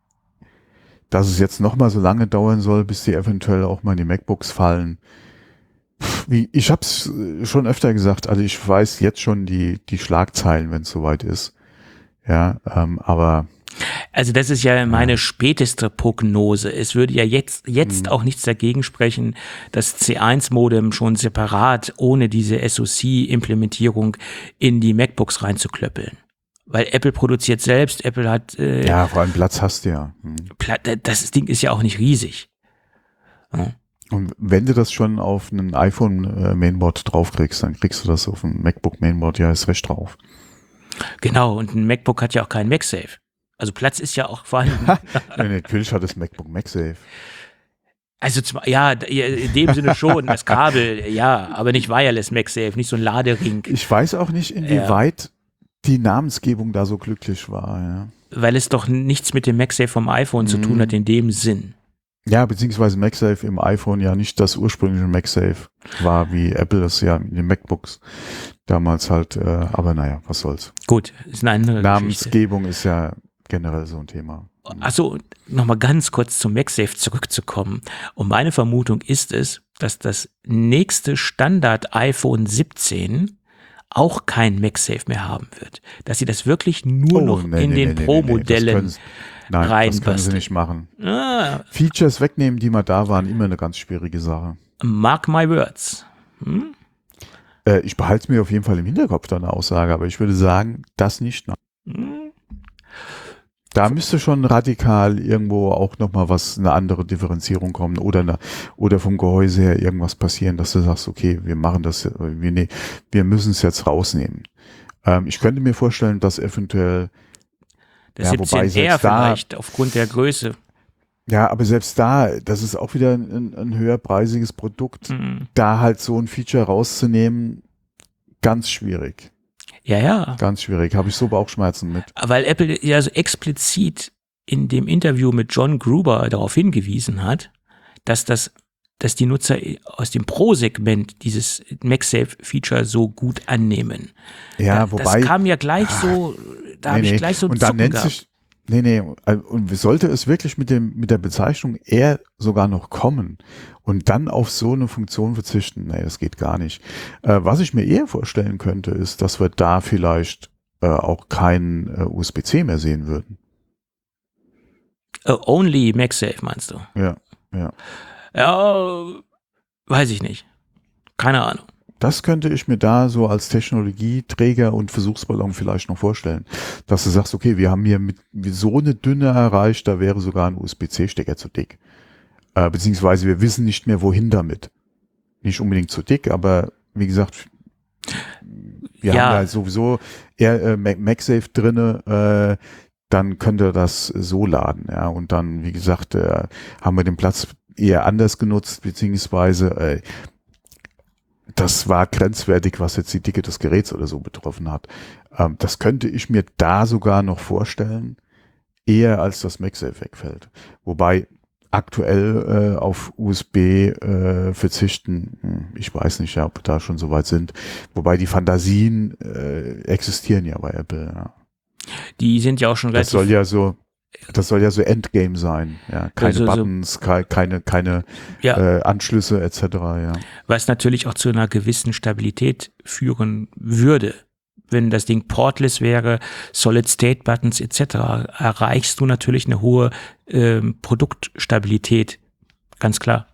dass es jetzt noch mal so lange dauern soll, bis die eventuell auch mal in die MacBooks fallen. Pff, Wie, ich habe es schon öfter gesagt, also ich weiß jetzt schon die die Schlagzeilen, wenn es soweit ist. Ja, ähm, aber Also das ist ja meine späteste Prognose. Es würde ja jetzt, jetzt auch nichts dagegen sprechen, das C eins Modem schon separat ohne diese S O C-Implementierung in die MacBooks reinzuklöppeln. Weil Apple produziert selbst, Apple hat äh, ja, vor allem Platz hast du ja. Hm. Pla- das Ding ist ja auch nicht riesig. Ja. Und wenn du das schon auf ein iPhone-Mainboard draufkriegst, dann kriegst du das auf ein MacBook-Mainboard ja erst recht drauf. Genau, und ein MacBook hat ja auch keinen MagSafe. Also Platz ist ja auch vorhanden. Ja, natürlich hat das MacBook MagSafe. Also zwar, ja, in dem Sinne schon, das Kabel, ja, aber nicht Wireless MagSafe, nicht so ein Ladering, Ich weiß auch nicht, inwieweit die Namensgebung da so glücklich war. Ja, weil es doch nichts mit dem MagSafe vom iPhone zu tun hat in dem Sinn. ja, beziehungsweise MagSafe im iPhone ja nicht das ursprüngliche MagSafe war, wie Apple es ja in den MacBooks damals halt, äh, aber naja, was soll's. Gut, ist eine andere Geschichte. Namensgebung ist ja generell so ein Thema. Achso, nochmal ganz kurz zum MagSafe zurückzukommen. Und meine Vermutung ist es, dass das nächste Standard iPhone siebzehn auch kein MagSafe mehr haben wird. Dass sie das wirklich nur Oh, noch nee, in nee, den nee, nee, Pro-Modellen nee, das können sie- Nein, das können sie reinbasteln. nicht machen. Ah, Features wegnehmen, die mal da waren, immer eine ganz schwierige Sache. mark my words. Hm? Äh, ich behalte es mir auf jeden Fall im Hinterkopf, deine Aussage, aber ich würde sagen, das nicht. Hm? Da müsste schon radikal irgendwo auch nochmal was, eine andere Differenzierung kommen oder eine, oder vom Gehäuse her irgendwas passieren, dass du sagst, okay, wir machen das, wir, nee, wir müssen es jetzt rausnehmen. Ähm, ich könnte mir vorstellen, dass eventuell, Der Ja, wobei siebzehn R selbst da- vielleicht aufgrund der Größe. ja, aber selbst da, das ist auch wieder ein, ein höherpreisiges Produkt, Hm. da halt so ein Feature rauszunehmen, ganz schwierig. Ja, ja. Ganz schwierig, habe ich so Bauchschmerzen mit. Weil Apple ja so explizit in dem Interview mit John Gruber darauf hingewiesen hat, dass das, dass die Nutzer aus dem Pro-Segment dieses MagSafe-Feature so gut annehmen. Ja, Da- wobei. Das kam ja gleich so, da habe ich gleich so ein Und dann Zucken nennt gehabt. sich, nee, nee, und sollte es wirklich mit dem, mit der Bezeichnung eher sogar noch kommen und dann auf so eine Funktion verzichten, nee, das geht gar nicht. Äh, was ich mir eher vorstellen könnte, ist, dass wir da vielleicht äh, auch kein äh, U S B C mehr sehen würden. Uh, only MagSafe meinst du? Ja, ja. Ja, weiß ich nicht. Keine Ahnung. Das könnte ich mir da so als Technologieträger und Versuchsballon vielleicht noch vorstellen, dass du sagst, okay, wir haben hier mit so eine Dünne erreicht, da wäre sogar ein U S B C-Stecker zu dick. Äh, beziehungsweise wir wissen nicht mehr, wohin damit. Nicht unbedingt zu dick, aber wie gesagt, wir Ja. haben da sowieso eher äh, Mag- MagSafe drinne, äh, dann könnte das so laden, ja, und dann, wie gesagt, äh, haben wir den Platz eher anders genutzt, beziehungsweise äh, das war grenzwertig, was jetzt die Dicke des Geräts oder so betroffen hat. Ähm, das könnte ich mir da sogar noch vorstellen, eher als das MagSafe wegfällt. Wobei aktuell äh, auf U S B äh, verzichten, hm, ich weiß nicht, ja, ob wir da schon so weit sind. Wobei die Fantasien äh, existieren ja bei Apple. Ja. Die sind ja auch schon Das relativ soll ja so, das soll ja so Endgame sein. Ja, keine Also so- Buttons, kei- keine, keine Ja. äh, Anschlüsse et cetera. Ja. was natürlich auch zu einer gewissen Stabilität führen würde. Wenn das Ding portless wäre, Solid-State-Buttons et cetera, erreichst du natürlich eine hohe ähm, Produktstabilität, ganz klar.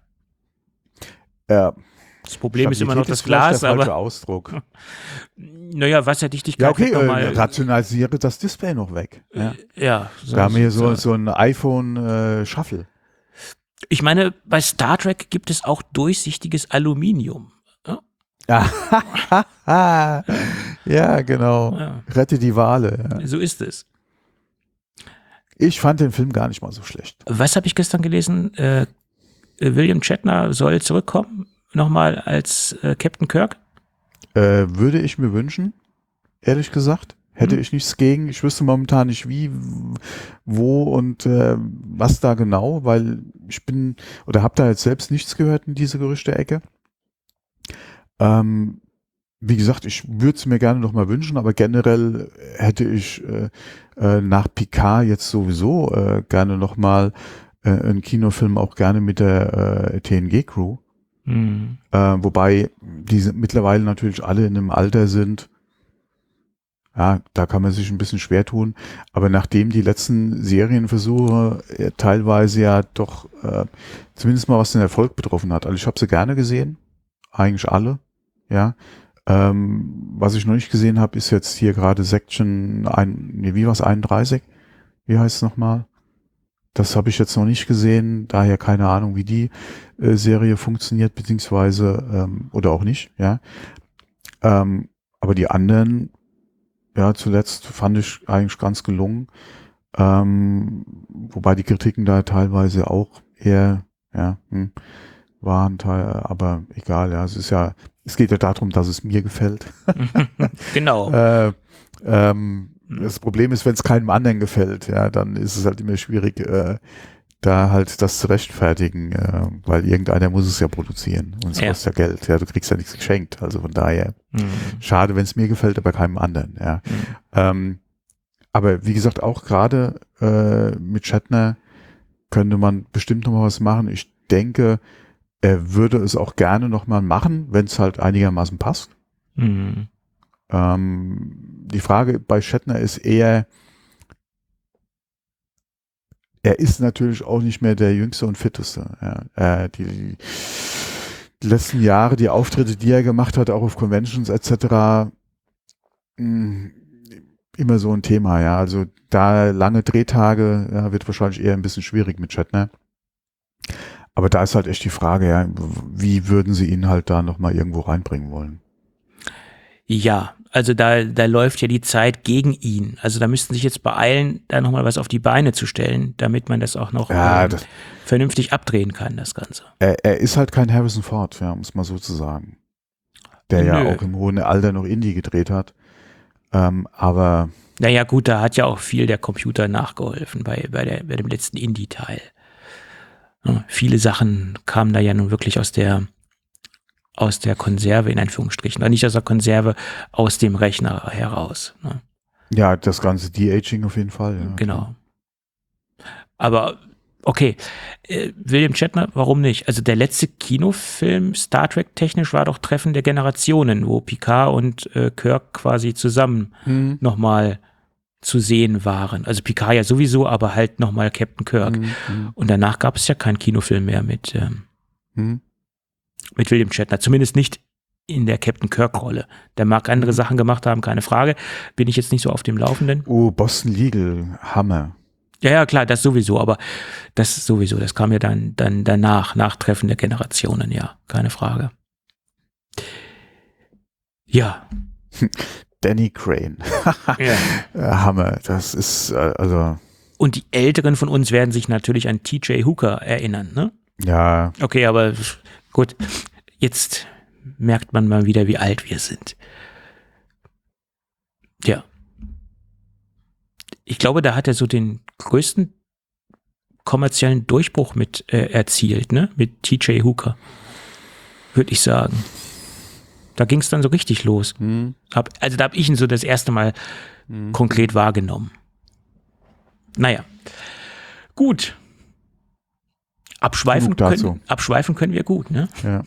Ja. Das Problem ist immer noch das Stabilität Glas, ist vielleicht der falsche aber Ausdruck. naja, Wasserdichtigkeit Ja, okay, wird noch äh, mal, rationalisiere das Display noch weg. Ja. ja, so, Da haben wir hier so, so ein iPhone äh, Shuffle. Ich meine, bei Star Trek gibt es auch durchsichtiges Aluminium. Ja, genau. Ja, Rette die Wale. Ja. so ist es. Ich fand den Film gar nicht mal so schlecht. Was habe ich gestern gelesen? Äh, William Shatner soll zurückkommen, nochmal als äh, Captain Kirk. Äh, würde ich mir wünschen, ehrlich gesagt. Hätte Hm. ich nichts gegen. Ich wüsste momentan nicht wie, w- wo und äh, was da genau, weil ich bin oder habe da jetzt selbst nichts gehört in diese Gerüchte-Ecke. Ähm, wie gesagt, ich würde es mir gerne noch mal wünschen, aber generell hätte ich äh, äh, nach Picard jetzt sowieso äh, gerne noch mal äh, einen Kinofilm auch gerne mit der äh, T N G-Crew. Mhm. Äh, wobei diese mittlerweile natürlich alle in einem Alter sind. Ja, da kann man sich ein bisschen schwer tun. Aber nachdem die letzten Serienversuche äh, teilweise ja doch äh, zumindest mal was den Erfolg betroffen hat. Also ich habe sie gerne gesehen, eigentlich alle. Ja, ähm, was ich noch nicht gesehen habe, ist jetzt hier gerade Section ein, nee, wie war's, einunddreißig? Wie heißt es nochmal? Das habe ich jetzt noch nicht gesehen, daher keine Ahnung, wie die äh, Serie funktioniert, beziehungsweise ähm, oder auch nicht, ja. Ähm, aber die anderen, ja, zuletzt fand ich eigentlich ganz gelungen, ähm, wobei die Kritiken da teilweise auch eher, ja, hm, waren, teil, aber egal, ja, es ist ja, es geht ja darum, dass es mir gefällt. Genau. äh, ähm, das Problem ist, wenn es keinem anderen gefällt, ja, dann ist es halt immer schwierig, äh, da halt das zu rechtfertigen, äh, weil irgendeiner muss es ja produzieren und es Ja. kostet ja Geld, ja, du kriegst ja nichts geschenkt, also von daher Mhm. schade, wenn es mir gefällt, aber keinem anderen, ja. Mhm. Ähm, aber wie gesagt, auch gerade äh, mit Shatner könnte man bestimmt noch mal was machen. Ich denke, er würde es auch gerne noch mal machen, wenn es halt einigermaßen passt. Mhm. Ähm, die Frage bei Shatner ist eher, er ist natürlich auch nicht mehr der Jüngste und Fitteste. Ja. Äh, die, die letzten Jahre, die Auftritte, die er gemacht hat, auch auf Conventions et cetera, mh, immer so ein Thema. Ja, also da lange Drehtage, ja, wird wahrscheinlich eher ein bisschen schwierig mit Shatner. Aber da ist halt echt die Frage, ja, wie würden sie ihn halt da nochmal irgendwo reinbringen wollen? Ja, also da, da läuft ja die Zeit gegen ihn. Also da müssten sich jetzt beeilen, da nochmal was auf die Beine zu stellen, damit man das auch noch Ja, ähm, das, vernünftig abdrehen kann, das Ganze. er, er ist halt kein Harrison Ford, ja, um es mal so zu sagen. Der ja Nö. auch im hohen Alter noch Indie gedreht hat. Ähm, aber Naja gut, da hat ja auch viel der Computer nachgeholfen bei, bei, der, bei dem letzten Indie-Teil. Ja, viele Sachen kamen da ja nun wirklich aus der aus der Konserve, in Anführungsstrichen. Oder nicht aus der Konserve, aus dem Rechner heraus. Ne? ja, das ganze De-Aging auf jeden Fall. Ja, Genau. klar. Aber okay, äh, William Shatner, warum nicht? Also der letzte Kinofilm, Star Trek technisch, war doch Treffen der Generationen, wo Picard und äh, Kirk quasi zusammen Hm, nochmal zu sehen waren. Also Picard ja sowieso, aber halt nochmal Captain Kirk. hm, hm, Und danach gab es ja keinen Kinofilm mehr mit, ähm, hm. mit William Shatner. Zumindest nicht in der Captain Kirk-Rolle. Der mag andere Mhm. Sachen gemacht haben, keine Frage. Bin ich jetzt nicht so auf dem Laufenden. Oh, Boston Legal, Hammer. Ja, ja, klar, das sowieso, aber das sowieso, das kam ja dann, dann danach, nach Treffen der Generationen, ja, keine Frage. Ja. Danny Crane. Ja. Äh, Hammer. Das ist, äh, also, Und die Älteren von uns werden sich natürlich an T J Hooker erinnern, ne? ja, Okay, aber gut, jetzt merkt man mal wieder, wie alt wir sind. Ja. Ich glaube, da hat er so den größten kommerziellen Durchbruch mit äh, erzielt, ne? Mit T J Hooker, würde ich sagen. Da ging es dann so richtig los. hm, Hab, also da habe ich ihn so das erste Mal hm. konkret wahrgenommen. Naja, gut. Abschweifen Genug dazu. können, abschweifen können wir gut, ne? Ja.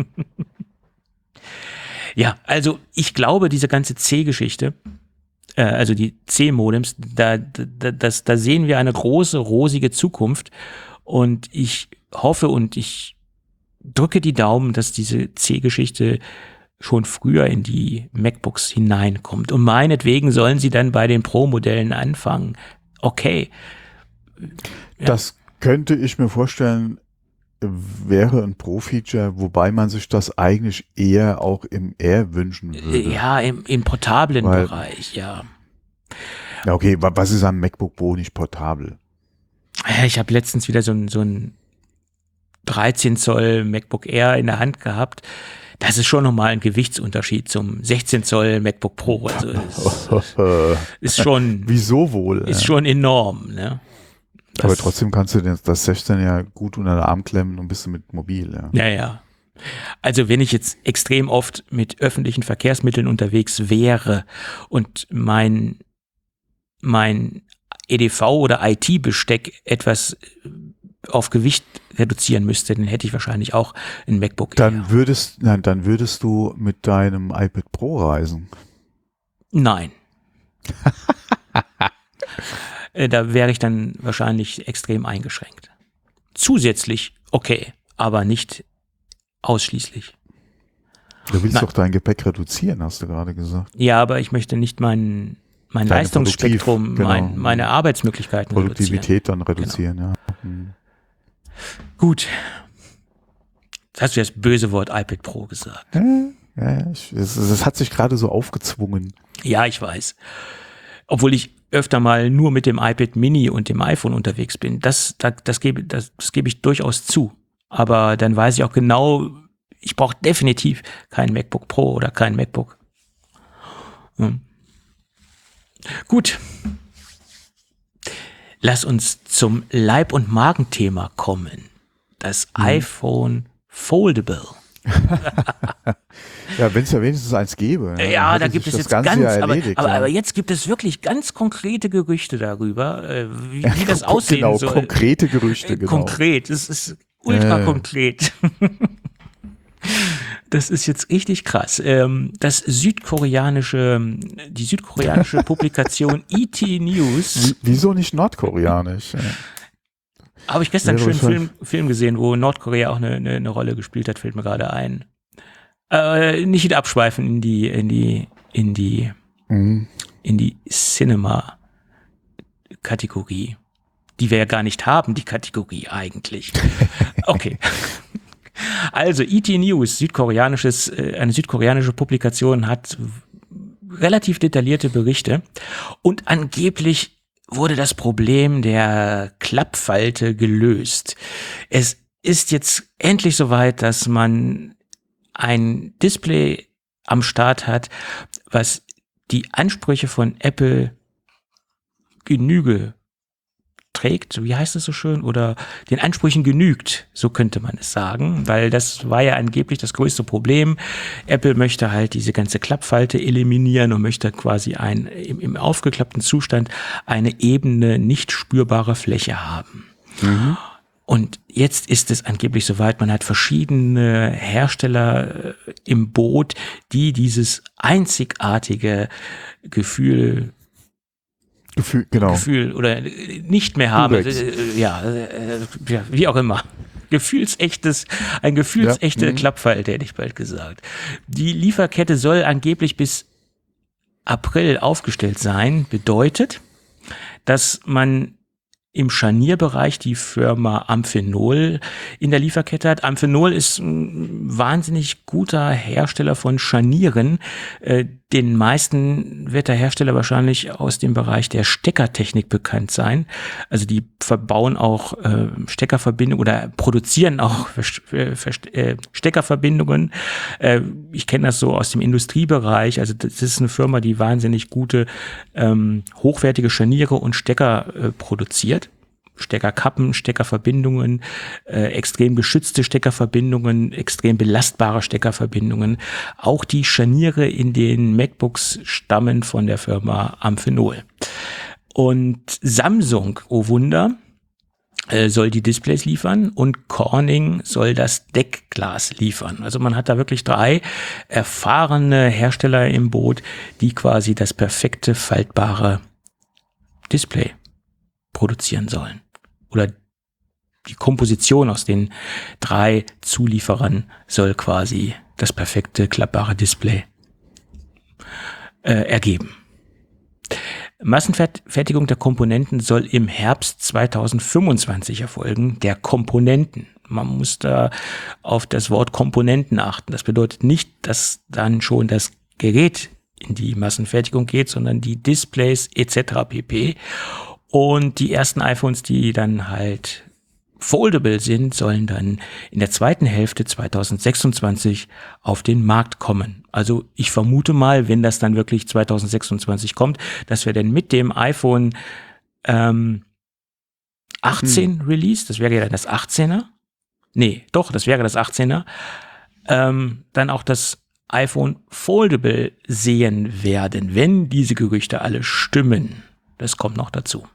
Ja, also ich glaube, diese ganze C-Geschichte, äh, also die C-Modems, da, da, das, da sehen wir eine große, rosige Zukunft. Und ich hoffe und ich drücke die Daumen, dass diese C-Geschichte schon früher in die MacBooks hineinkommt. Und meinetwegen sollen sie dann bei den Pro-Modellen anfangen. Okay. Ja. Das könnte ich mir vorstellen, wäre ein Pro-Feature, wobei man sich das eigentlich eher auch im Air wünschen würde. Ja, im, im portablen Weil- Bereich, ja. Ja, okay, wa- was ist am MacBook Pro nicht portabel? Ja, ich habe letztens wieder so ein, so ein dreizehn Zoll MacBook Air in der Hand gehabt. Das ist schon nochmal ein Gewichtsunterschied zum sechzehn Zoll MacBook Pro. Also es ist schon, Wieso wohl? ist ja. schon enorm. Ne? Das, Aber trotzdem kannst du das das sechzehn ja gut unter den Arm klemmen und bist du mit mobil. Ja. Ja, ja. Also wenn ich jetzt extrem oft mit öffentlichen Verkehrsmitteln unterwegs wäre und mein, mein E D V oder I T-Besteck etwas auf Gewicht reduzieren müsste, dann hätte ich wahrscheinlich auch ein MacBook Air. Dann würdest, nein, dann würdest du mit deinem iPad Pro reisen. Nein. Da wäre ich dann wahrscheinlich extrem eingeschränkt. Zusätzlich okay, aber nicht ausschließlich. Du willst Nein. doch dein Gepäck reduzieren, hast du gerade gesagt. Ja, aber ich möchte nicht mein, mein Deine Leistungsspektrum, Produktiv- genau. mein, meine Arbeitsmöglichkeiten Produktivität reduzieren. dann reduzieren, ja. Hm. Gut. Jetzt hast du das böse Wort iPad Pro gesagt. Ja, ja, ich, es, es hat sich gerade so aufgezwungen. Ja, ich weiß. Obwohl ich öfter mal nur mit dem iPad Mini und dem iPhone unterwegs bin. Das, das, das, gebe, das, das gebe ich durchaus zu. Aber dann weiß ich auch genau, ich brauche definitiv kein MacBook Pro oder kein MacBook. Hm. Gut. Lass uns zum Leib- und Magenthema kommen. Das Mhm. iPhone Foldable. Ja, wenn es ja wenigstens eins gäbe. Ja, dann hätte da gibt sich es das jetzt Ganze ganz, ja aber, erledigt, aber, ja. aber jetzt gibt es wirklich ganz konkrete Gerüchte darüber, äh, wie, Ja, wie das kon- aussehen genau, soll. konkrete Gerüchte, Äh, genau. Konkret, es ist ultra Äh. konkret. Das ist jetzt richtig krass. Ähm, das südkoreanische, die südkoreanische Publikation E T News, Wie- Wieso nicht nordkoreanisch? Ja. habe ich gestern einen Wäre schönen schon- Film, Film gesehen, wo Nordkorea auch eine, eine, eine Rolle gespielt hat, fällt mir gerade ein. Äh, nicht wieder abschweifen in die, in die, in die, Mhm. in die Cinema-Kategorie. Die wir ja gar nicht haben, die Kategorie eigentlich. Okay. Also E T News, südkoreanisches, äh, eine südkoreanische Publikation, hat relativ detaillierte Berichte und angeblich wurde das Problem der Klappfalte gelöst. Es ist jetzt endlich soweit, dass man ein Display am Start hat, was die Ansprüche von Apple Genüge trägt, wie heißt es so schön, oder den Ansprüchen genügt, so könnte man es sagen, weil das war ja angeblich das größte Problem. Apple möchte halt diese ganze Klappfalte eliminieren und möchte quasi ein, im, im aufgeklappten Zustand eine ebene, nicht spürbare Fläche haben. Mhm. Und jetzt ist es angeblich soweit, man hat verschiedene Hersteller äh, im Boot, die dieses einzigartige Gefühl Gefühl, genau. Gefühl oder nicht mehr haben. Durex. Äh, Ja, äh, ja, wie auch immer. Gefühlsechtes, ein gefühlsechte Ja, mhm. Klappfalte, hätte ich bald gesagt. Die Lieferkette soll angeblich bis April aufgestellt sein. Bedeutet, dass man im Scharnierbereich die Firma Amphenol in der Lieferkette hat. Amphenol ist ein wahnsinnig guter Hersteller von Scharnieren. Äh, den meisten wird der Hersteller wahrscheinlich aus dem Bereich der Steckertechnik bekannt sein. Also die verbauen auch äh, Steckerverbindungen oder produzieren auch Ver- Ver- äh, Steckerverbindungen. Äh, ich kenne das so aus dem Industriebereich. Also das ist eine Firma, die wahnsinnig gute, ähm, hochwertige Scharniere und Stecker äh, produziert. Steckerkappen, Steckerverbindungen, äh, extrem geschützte Steckerverbindungen, extrem belastbare Steckerverbindungen. Auch die Scharniere in den MacBooks stammen von der Firma Amphenol. Und Samsung, oh Wunder, äh, soll die Displays liefern und Corning soll das Deckglas liefern. Also man hat da wirklich drei erfahrene Hersteller im Boot, die quasi das perfekte faltbare Display produzieren sollen. Oder die Komposition aus den drei Zulieferern soll quasi das perfekte klappbare Display äh, ergeben. Massenfertigung der Komponenten soll im Herbst zweitausendfünfundzwanzig erfolgen, der Komponenten. Man muss da auf das Wort Komponenten achten. Das bedeutet nicht, dass dann schon das Gerät in die Massenfertigung geht, sondern die Displays et cetera pp. Und die ersten iPhones, die dann halt foldable sind, sollen dann in der zweiten Hälfte zweitausendsechsundzwanzig auf den Markt kommen. Also ich vermute mal, wenn das dann wirklich zweitausendsechsundzwanzig kommt, dass wir dann mit dem iPhone ähm, achtzehn hm. Release, das wäre ja dann das achtzehner. Nee, doch, das wäre das achtzehner, ähm, dann auch das iPhone Foldable sehen werden, wenn diese Gerüchte alle stimmen. Das kommt noch dazu.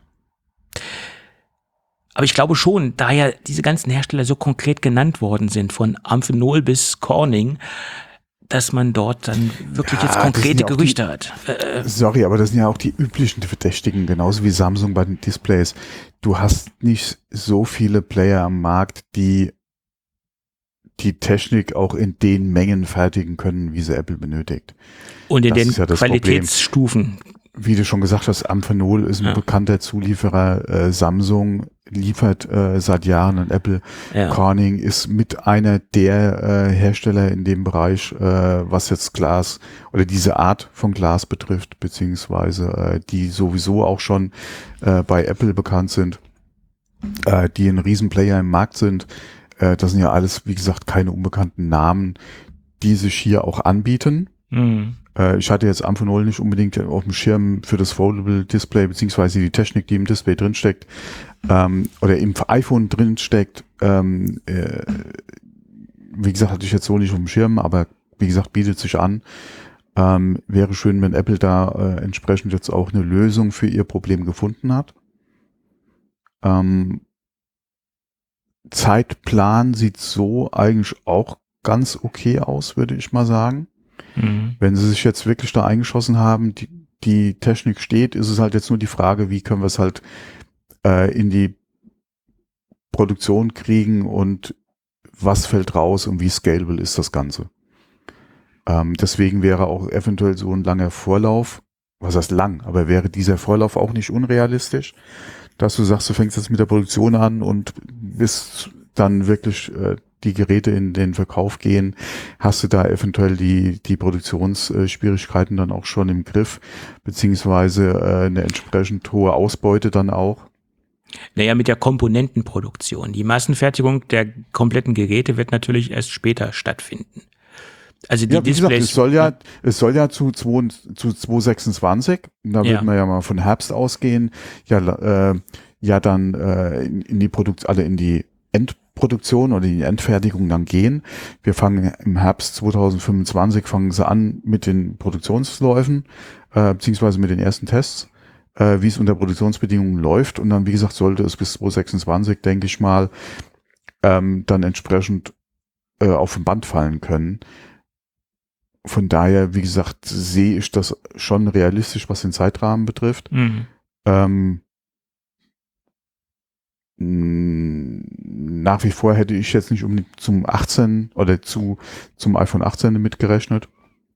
Aber ich glaube schon, da ja diese ganzen Hersteller so konkret genannt worden sind, von Amphenol bis Corning, dass man dort dann wirklich Ja, jetzt konkrete ja Gerüchte die, hat. Äh, sorry, aber das sind ja auch die üblichen Verdächtigen, genauso wie Samsung bei den Displays. Du hast nicht so viele Player am Markt, die die Technik auch in den Mengen fertigen können, wie sie Apple benötigt. und in das den ist ja das Qualitätsstufen. Wie du schon gesagt hast, Amphenol ist ein Ja. bekannter Zulieferer. Äh, Samsung liefert äh, seit Jahren an Apple. Ja. Corning ist mit einer der äh, Hersteller in dem Bereich, äh, was jetzt Glas oder diese Art von Glas betrifft, beziehungsweise äh, die sowieso auch schon äh, bei Apple bekannt sind, äh, die ein Riesenplayer im Markt sind. Äh, das sind ja alles, wie gesagt, keine unbekannten Namen, die sich hier auch anbieten. Mhm. Ich hatte jetzt Amphenol nicht unbedingt auf dem Schirm für das Foldable Display, beziehungsweise die Technik, die im Display drinsteckt, ähm, oder im iPhone drinsteckt. Ähm, äh, wie gesagt, hatte ich jetzt so nicht auf dem Schirm, aber wie gesagt, bietet sich an. Ähm, wäre schön, wenn Apple da äh, entsprechend jetzt auch eine Lösung für ihr Problem gefunden hat. Ähm, Zeitplan sieht so eigentlich auch ganz okay aus, würde ich mal sagen. Mhm. Wenn sie sich jetzt wirklich da eingeschossen haben, die, die Technik steht, ist es halt jetzt nur die Frage, wie können wir es halt äh, in die Produktion kriegen und was fällt raus und wie scalable ist das Ganze. Ähm, deswegen wäre auch eventuell so ein langer Vorlauf, was heißt lang, aber wäre dieser Vorlauf auch nicht unrealistisch, dass du sagst, du fängst jetzt mit der Produktion an und bis dann wirklich äh, die Geräte in den Verkauf gehen, hast du da eventuell die die Produktionsschwierigkeiten dann auch schon im Griff, beziehungsweise äh, eine entsprechend hohe Ausbeute dann auch. Naja, mit der Komponentenproduktion. Die Massenfertigung der kompletten Geräte wird natürlich erst später stattfinden. Also die Ja, wie gesagt, Displays. es soll ja, es soll ja zu, zwei, zu zwei sechsundzwanzig, da Ja. würden wir ja mal von Herbst ausgehen, ja, äh, ja dann äh, in, in die Produkt, alle in die Endproduktion oder in die Endfertigung dann gehen. Wir fangen im Herbst zwanzig fünfundzwanzig fangen sie an mit den Produktionsläufen, äh, beziehungsweise mit den ersten Tests, äh, wie es unter Produktionsbedingungen läuft. Und dann, wie gesagt, sollte es bis zwanzig sechsundzwanzig, denke ich mal, ähm, dann entsprechend äh, auf den Band fallen können. Von daher, wie gesagt, sehe ich das schon realistisch, was den Zeitrahmen betrifft. Mhm. Ähm, nach wie vor hätte ich jetzt nicht unbedingt zum achtzehn oder zu zum iPhone achtzehn mitgerechnet.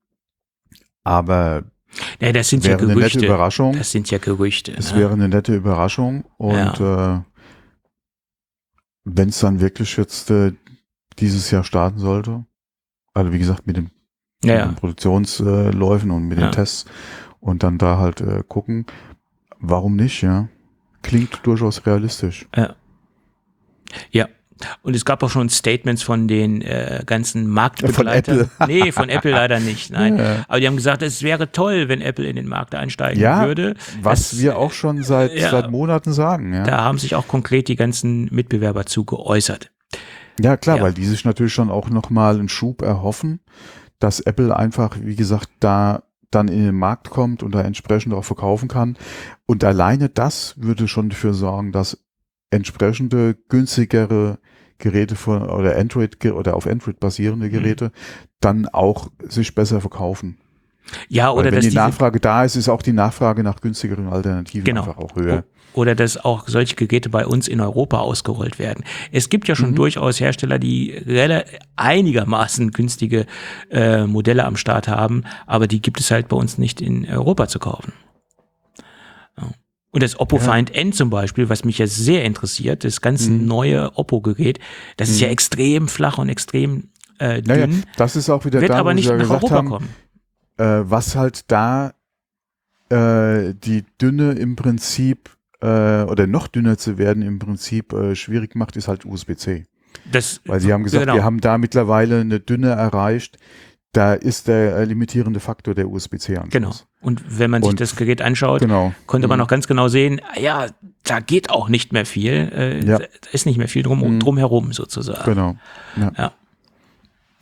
Aber Ja, das sind wäre ja eine Gerüchte. nette Überraschung. Das sind ja Gerüchte. Es ne? wäre eine nette Überraschung. Und äh, wenn es dann wirklich jetzt äh, dieses Jahr starten sollte, also wie gesagt mit, dem, ja, mit ja. den Produktionsläufen und mit Ja. den Tests und dann da halt äh, gucken, warum nicht, ja. Klingt durchaus realistisch. Ja. Ja. Und es gab auch schon Statements von den äh, ganzen Marktbegleitern. Von Apple. Nee, von Apple leider nicht, nein. Ja. Aber die haben gesagt, es wäre toll, wenn Apple in den Markt einsteigen Ja, würde. was Das, wir auch schon seit, ja. seit Monaten sagen. Ja, Da haben sich auch konkret die ganzen Mitbewerber zu geäußert. ja klar, Ja. weil die sich natürlich schon auch nochmal einen Schub erhoffen, dass Apple einfach, wie gesagt, da dann in den Markt kommt und da entsprechend auch verkaufen kann. Und alleine das würde schon dafür sorgen, dass entsprechende günstigere Geräte von oder Android oder auf Android basierende Geräte mhm. dann auch sich besser verkaufen. Ja, oder Weil wenn dass die diese, Nachfrage da ist, ist auch die Nachfrage nach günstigeren Alternativen Genau. einfach auch höher. Oder dass auch solche Geräte bei uns in Europa ausgerollt werden. Es gibt ja schon Mhm. durchaus Hersteller, die rela- einigermaßen günstige äh, Modelle am Start haben, aber die gibt es halt bei uns nicht in Europa zu kaufen. Ja. Und das Oppo Ja. Find N zum Beispiel, was mich ja sehr interessiert, das ganz Mhm. neue Oppo-Gerät, das ist Mhm. ja extrem flach und extrem äh, dünn, Naja, das ist auch wieder wird da, aber wo nicht Sie ja nach gesagt Europa haben, kommen. äh, was halt da äh, die Dünne im Prinzip äh, oder noch dünner zu werden im Prinzip äh, schwierig macht, ist halt U S B C. Das, Weil sie haben gesagt, genau. wir haben da mittlerweile eine Dünne erreicht, da ist der äh, limitierende Faktor der U S B C-Anschluss. Genau. Und wenn man sich Und- das Gerät anschaut, Genau. konnte man Mhm. auch ganz genau sehen, ah ja, da geht auch nicht mehr viel, äh, Ja. da ist nicht mehr viel drum, Mhm. drumherum sozusagen. Genau. Ja. Ja. Und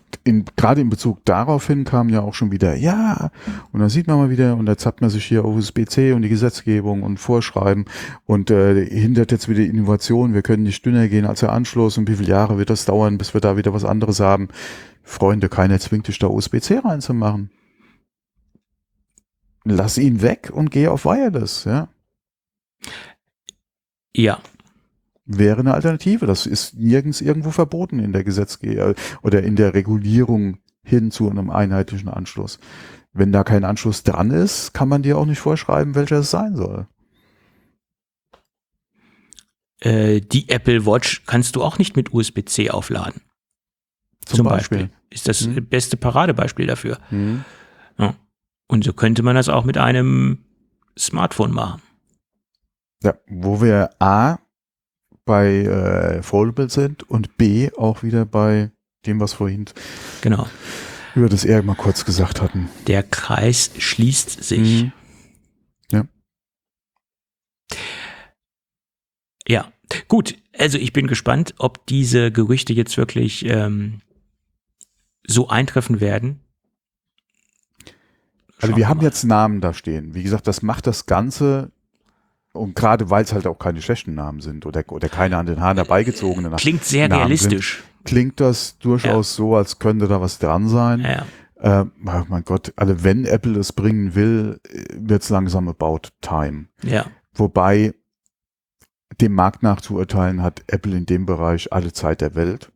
in, gerade in Bezug darauf hin kam ja auch schon wieder, ja, und dann sieht man mal wieder, und da zappt man sich hier auf U S B C und die Gesetzgebung und Vorschreiben und äh, hindert jetzt wieder Innovation, wir können nicht dünner gehen als der Anschluss und wie viele Jahre wird das dauern, bis wir da wieder was anderes haben. Freunde, keiner zwingt dich da U S B C reinzumachen. Lass ihn weg und geh auf Wireless, ja. Ja. Wäre eine Alternative. Das ist nirgends irgendwo verboten in der Gesetzgebung oder in der Regulierung hin zu einem einheitlichen Anschluss. Wenn da kein Anschluss dran ist, kann man dir auch nicht vorschreiben, welcher es sein soll. Äh, die Apple Watch kannst du auch nicht mit U S B C aufladen. Zum, Zum Beispiel. Beispiel. Ist das Hm. beste Paradebeispiel dafür. Hm. Ja. Und so könnte man das auch mit einem Smartphone machen. Ja, wo wir A bei äh, Foldable sind und B auch wieder bei dem, was vorhin Genau. über das R mal kurz gesagt hatten. Der Kreis schließt sich. Mhm. Ja. Ja, gut. Also ich bin gespannt, ob diese Gerüchte jetzt wirklich ähm, so eintreffen werden. Also Schauen wir haben mal. jetzt Namen da stehen. Wie gesagt, das macht das Ganze, und gerade weil es halt auch keine schlechten Namen sind oder, oder keine an den Haaren herbeigezogene Klingt sehr Namen realistisch. Sind, klingt das durchaus so, als könnte da was dran sein. Ja. Äh, oh mein Gott, also wenn Apple es bringen will, wird es langsam about time. Ja. Wobei, dem Markt nach zu urteilen, hat Apple in dem Bereich alle Zeit der Welt.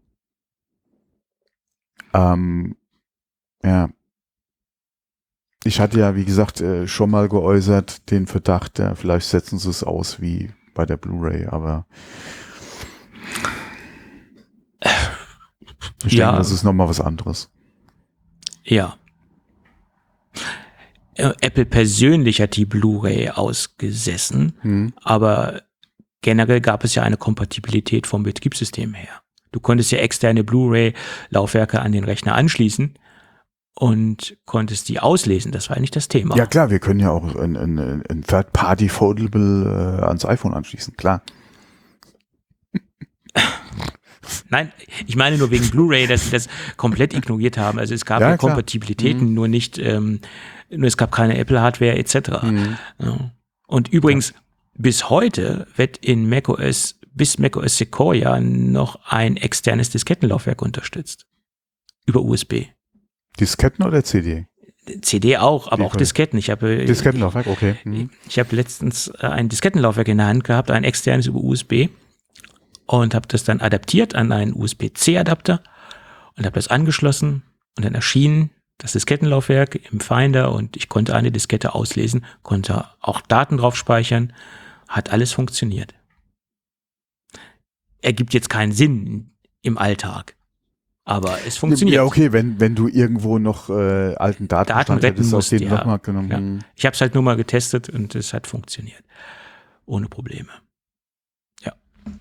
Ähm, ja. Ich hatte ja, wie gesagt, äh, schon mal geäußert den Verdacht, ja, vielleicht setzen sie es aus wie bei der Blu-ray, aber ich Ja. denke, das ist nochmal was anderes. Ja. Äh, Apple persönlich hat die Blu-ray ausgesessen, Hm. aber generell gab es ja eine Kompatibilität vom Betriebssystem her. Du konntest ja externe Blu-ray-Laufwerke an den Rechner anschließen und konntest die auslesen. Das war nicht das Thema. Ja klar, wir können ja auch ein, ein, ein Third-Party-Foldable äh, ans iPhone anschließen, klar. Nein, ich meine nur wegen Blu-ray, dass sie das komplett ignoriert haben. Also es gab Ja, ja, klar. Kompatibilitäten, Mhm. nur nicht, ähm, nur es gab keine Apple-Hardware et cetera. Mhm. Ja. Und übrigens, bis heute wird in macOS, bis macOS Sequoia noch ein externes Diskettenlaufwerk unterstützt. Über U S B. Disketten oder C D? C D auch, aber Wie auch cool. Disketten. Ich habe, Diskettenlaufwerk, okay. Mhm. ich habe letztens äh, ein Diskettenlaufwerk in der Hand gehabt, ein externes über U S B und habe das dann adaptiert an einen U S B C Adapter und habe das angeschlossen und dann erschien das Diskettenlaufwerk im Finder und ich konnte eine Diskette auslesen, konnte auch Daten drauf speichern, hat alles funktioniert. Ergibt jetzt keinen Sinn im Alltag, aber es funktioniert. Ja, okay, wenn, wenn du irgendwo noch äh, alten Datenstand Daten retten hättest, auf musst, den ja. nochmal genommen. Ja. Mhm. Ich habe es halt nur mal getestet und es hat funktioniert. Ohne Probleme. Ja.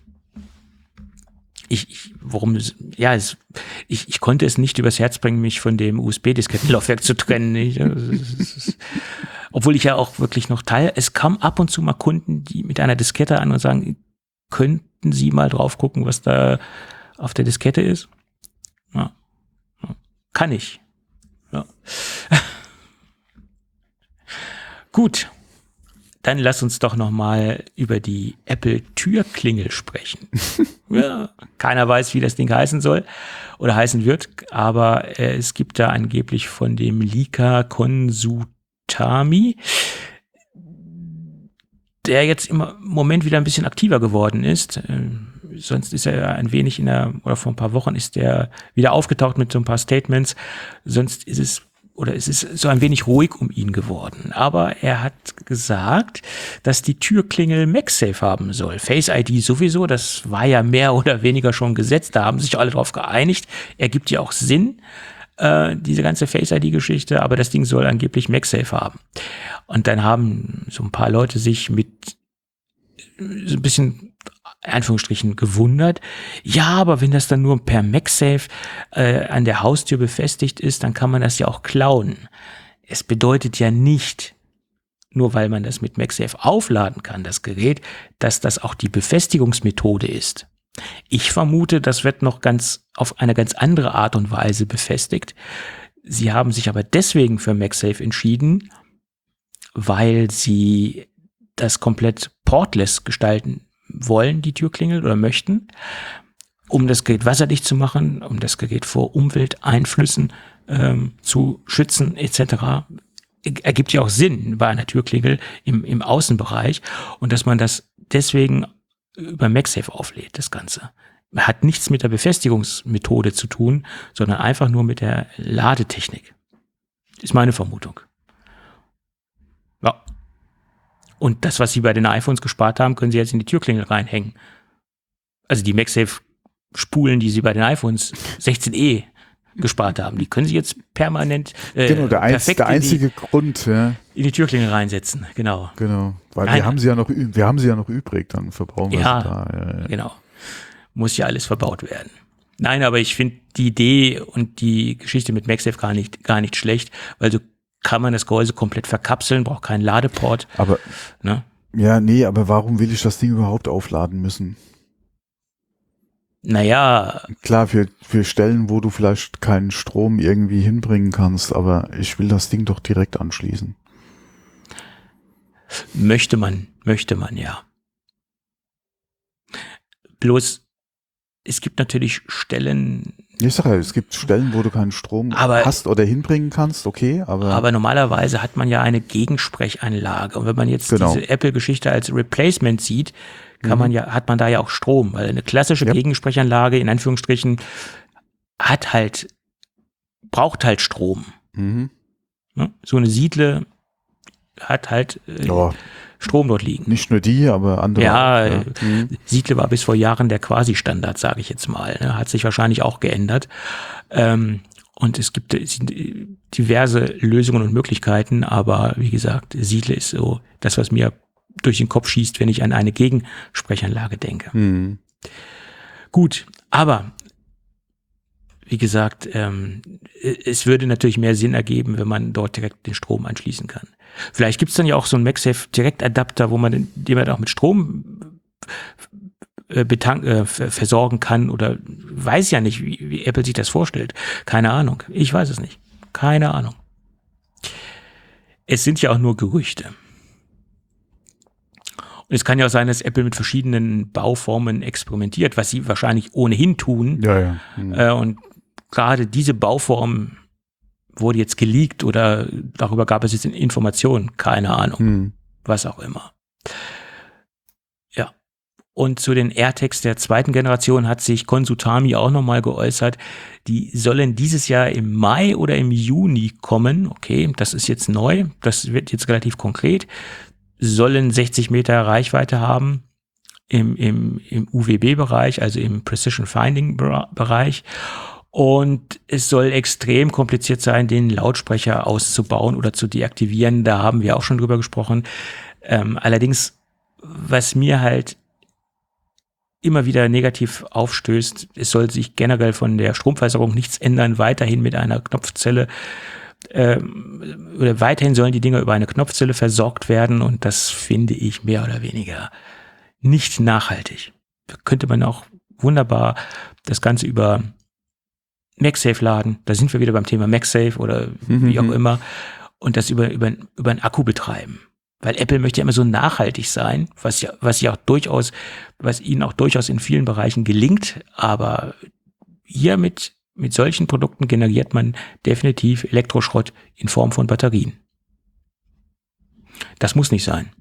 Ich, ich warum, es- ja, es, ich, ich konnte es nicht übers Herz bringen, mich von dem U S B-Diskettenlaufwerk zu trennen. Ich, es ist- es ist- obwohl ich ja auch wirklich noch teil, es kam ab und zu mal Kunden, die mit einer Diskette an und sagen, könnten Sie mal drauf gucken, was da auf der Diskette ist? Ja. Ja. Kann ich. Ja. Gut, dann lass uns doch noch mal über die Apple-Türklingel sprechen. Ja, keiner weiß, wie das Ding heißen soll oder heißen wird, aber äh, es gibt da angeblich von dem Leaker Konsutami, der jetzt im Moment wieder ein bisschen aktiver geworden ist. Ähm, sonst ist er ja ein wenig in der, oder vor ein paar Wochen ist der wieder aufgetaucht mit so ein paar Statements. Sonst ist es, oder es ist so ein wenig ruhig um ihn geworden. Aber er hat gesagt, dass die Türklingel MagSafe haben soll. Face I D sowieso, das war ja mehr oder weniger schon gesetzt. Da haben sich alle drauf geeinigt. Ergibt ja auch Sinn, äh, diese ganze Face I D-Geschichte. Aber das Ding soll angeblich MagSafe haben. Und dann haben so ein paar Leute sich mit so ein bisschen, in Anführungsstrichen, gewundert. Ja, aber wenn das dann nur per MagSafe äh, an der Haustür befestigt ist, dann kann man das ja auch klauen. Es bedeutet ja nicht, nur weil man das mit MagSafe aufladen kann, das Gerät, dass das auch die Befestigungsmethode ist. Ich vermute, das wird noch ganz auf eine ganz andere Art und Weise befestigt. Sie haben sich aber deswegen für MagSafe entschieden, weil sie das komplett portless gestalten wollen, die Türklingel, oder möchten, um das Gerät wasserdicht zu machen, um das Gerät vor Umwelteinflüssen ähm, zu schützen et cetera. Ergibt ja auch Sinn bei einer Türklingel im, im Außenbereich, und dass man das deswegen über MagSafe auflädt, das Ganze. Hat nichts mit der Befestigungsmethode zu tun, sondern einfach nur mit der Ladetechnik. Ist meine Vermutung. Ja. Und das, was Sie bei den iPhones gespart haben, können Sie jetzt in die Türklingel reinhängen. Also die MagSafe-Spulen, die Sie bei den iPhones sechzehn e gespart haben, die können Sie jetzt permanent äh, genau, der, einz, perfekt der einzige in die, Grund, ja. in die Türklingel reinsetzen. Genau. Genau, weil Nein. wir haben sie ja noch, wir haben sie ja noch übrig, dann verbrauchen wir Ja, sie da. Ja, ja. Genau. Muss ja alles verbaut werden. Nein, aber ich finde die Idee und die Geschichte mit MagSafe gar nicht, gar nicht schlecht, weil so kann man das Gehäuse komplett verkapseln, braucht keinen Ladeport. Aber, ne? ja, nee, aber warum will ich das Ding überhaupt aufladen müssen? Naja. Klar, für, für Stellen, wo du vielleicht keinen Strom irgendwie hinbringen kannst, aber ich will das Ding doch direkt anschließen. Möchte man, möchte man, ja. Bloß, es gibt natürlich Stellen. Ich sag ja, es gibt Stellen, wo du keinen Strom aber, hast oder hinbringen kannst, okay, aber. Aber normalerweise hat man ja eine Gegensprechanlage. Und wenn man jetzt genau. diese Apple-Geschichte als Replacement sieht, kann mhm. man ja, hat man da ja auch Strom, weil eine klassische ja. Gegensprechanlage, in Anführungsstrichen, hat halt, braucht halt Strom. Mhm. So eine Siedle hat halt äh, ja. Strom dort liegen. Nicht nur die, aber andere. Ja, auch, ja. Mhm. Siedle war bis vor Jahren der Quasi-Standard, sage ich jetzt mal. Ne? Hat sich wahrscheinlich auch geändert. Ähm, und es gibt diverse Lösungen und Möglichkeiten, aber wie gesagt, Siedle ist so das, was mir durch den Kopf schießt, wenn ich an eine Gegensprechanlage denke. Mhm. Gut, aber wie gesagt, ähm, es würde natürlich mehr Sinn ergeben, wenn man dort direkt den Strom anschließen kann. Vielleicht gibt es dann ja auch so einen MagSafe Direktadapter, wo man den, den man auch mit Strom äh, betank, äh, versorgen kann, oder weiß ja nicht, wie, wie Apple sich das vorstellt. Keine Ahnung. Ich weiß es nicht. Keine Ahnung. Es sind ja auch nur Gerüchte. Und es kann ja auch sein, dass Apple mit verschiedenen Bauformen experimentiert, was sie wahrscheinlich ohnehin tun. Ja, ja. Mhm. Äh, und gerade diese Bauform wurde jetzt geleakt oder darüber gab es jetzt Informationen, keine Ahnung, hm. was auch immer. Ja, und zu den AirTags der zweiten Generation hat sich Konsutami auch nochmal geäußert. Die sollen dieses Jahr im Mai oder im Juni kommen. Okay, das ist jetzt neu, das wird jetzt relativ konkret. Sollen sechzig Meter Reichweite haben im, im, im U W B-Bereich, also im Precision Finding-Bereich. Und es soll extrem kompliziert sein, den Lautsprecher auszubauen oder zu deaktivieren. Da haben wir auch schon drüber gesprochen. Ähm, allerdings, was mir halt immer wieder negativ aufstößt, es soll sich generell von der Stromversorgung nichts ändern, weiterhin mit einer Knopfzelle ähm, oder weiterhin sollen die Dinger über eine Knopfzelle versorgt werden, und das finde ich mehr oder weniger nicht nachhaltig. Da könnte man auch wunderbar das Ganze über MagSafe laden, da sind wir wieder beim Thema MagSafe oder mhm. wie auch immer, und das über, über, über einen Akku betreiben. Weil Apple möchte ja immer so nachhaltig sein, was ja, was ja auch durchaus, was ihnen auch durchaus in vielen Bereichen gelingt, aber hier mit, mit solchen Produkten generiert man definitiv Elektroschrott in Form von Batterien. Das muss nicht sein.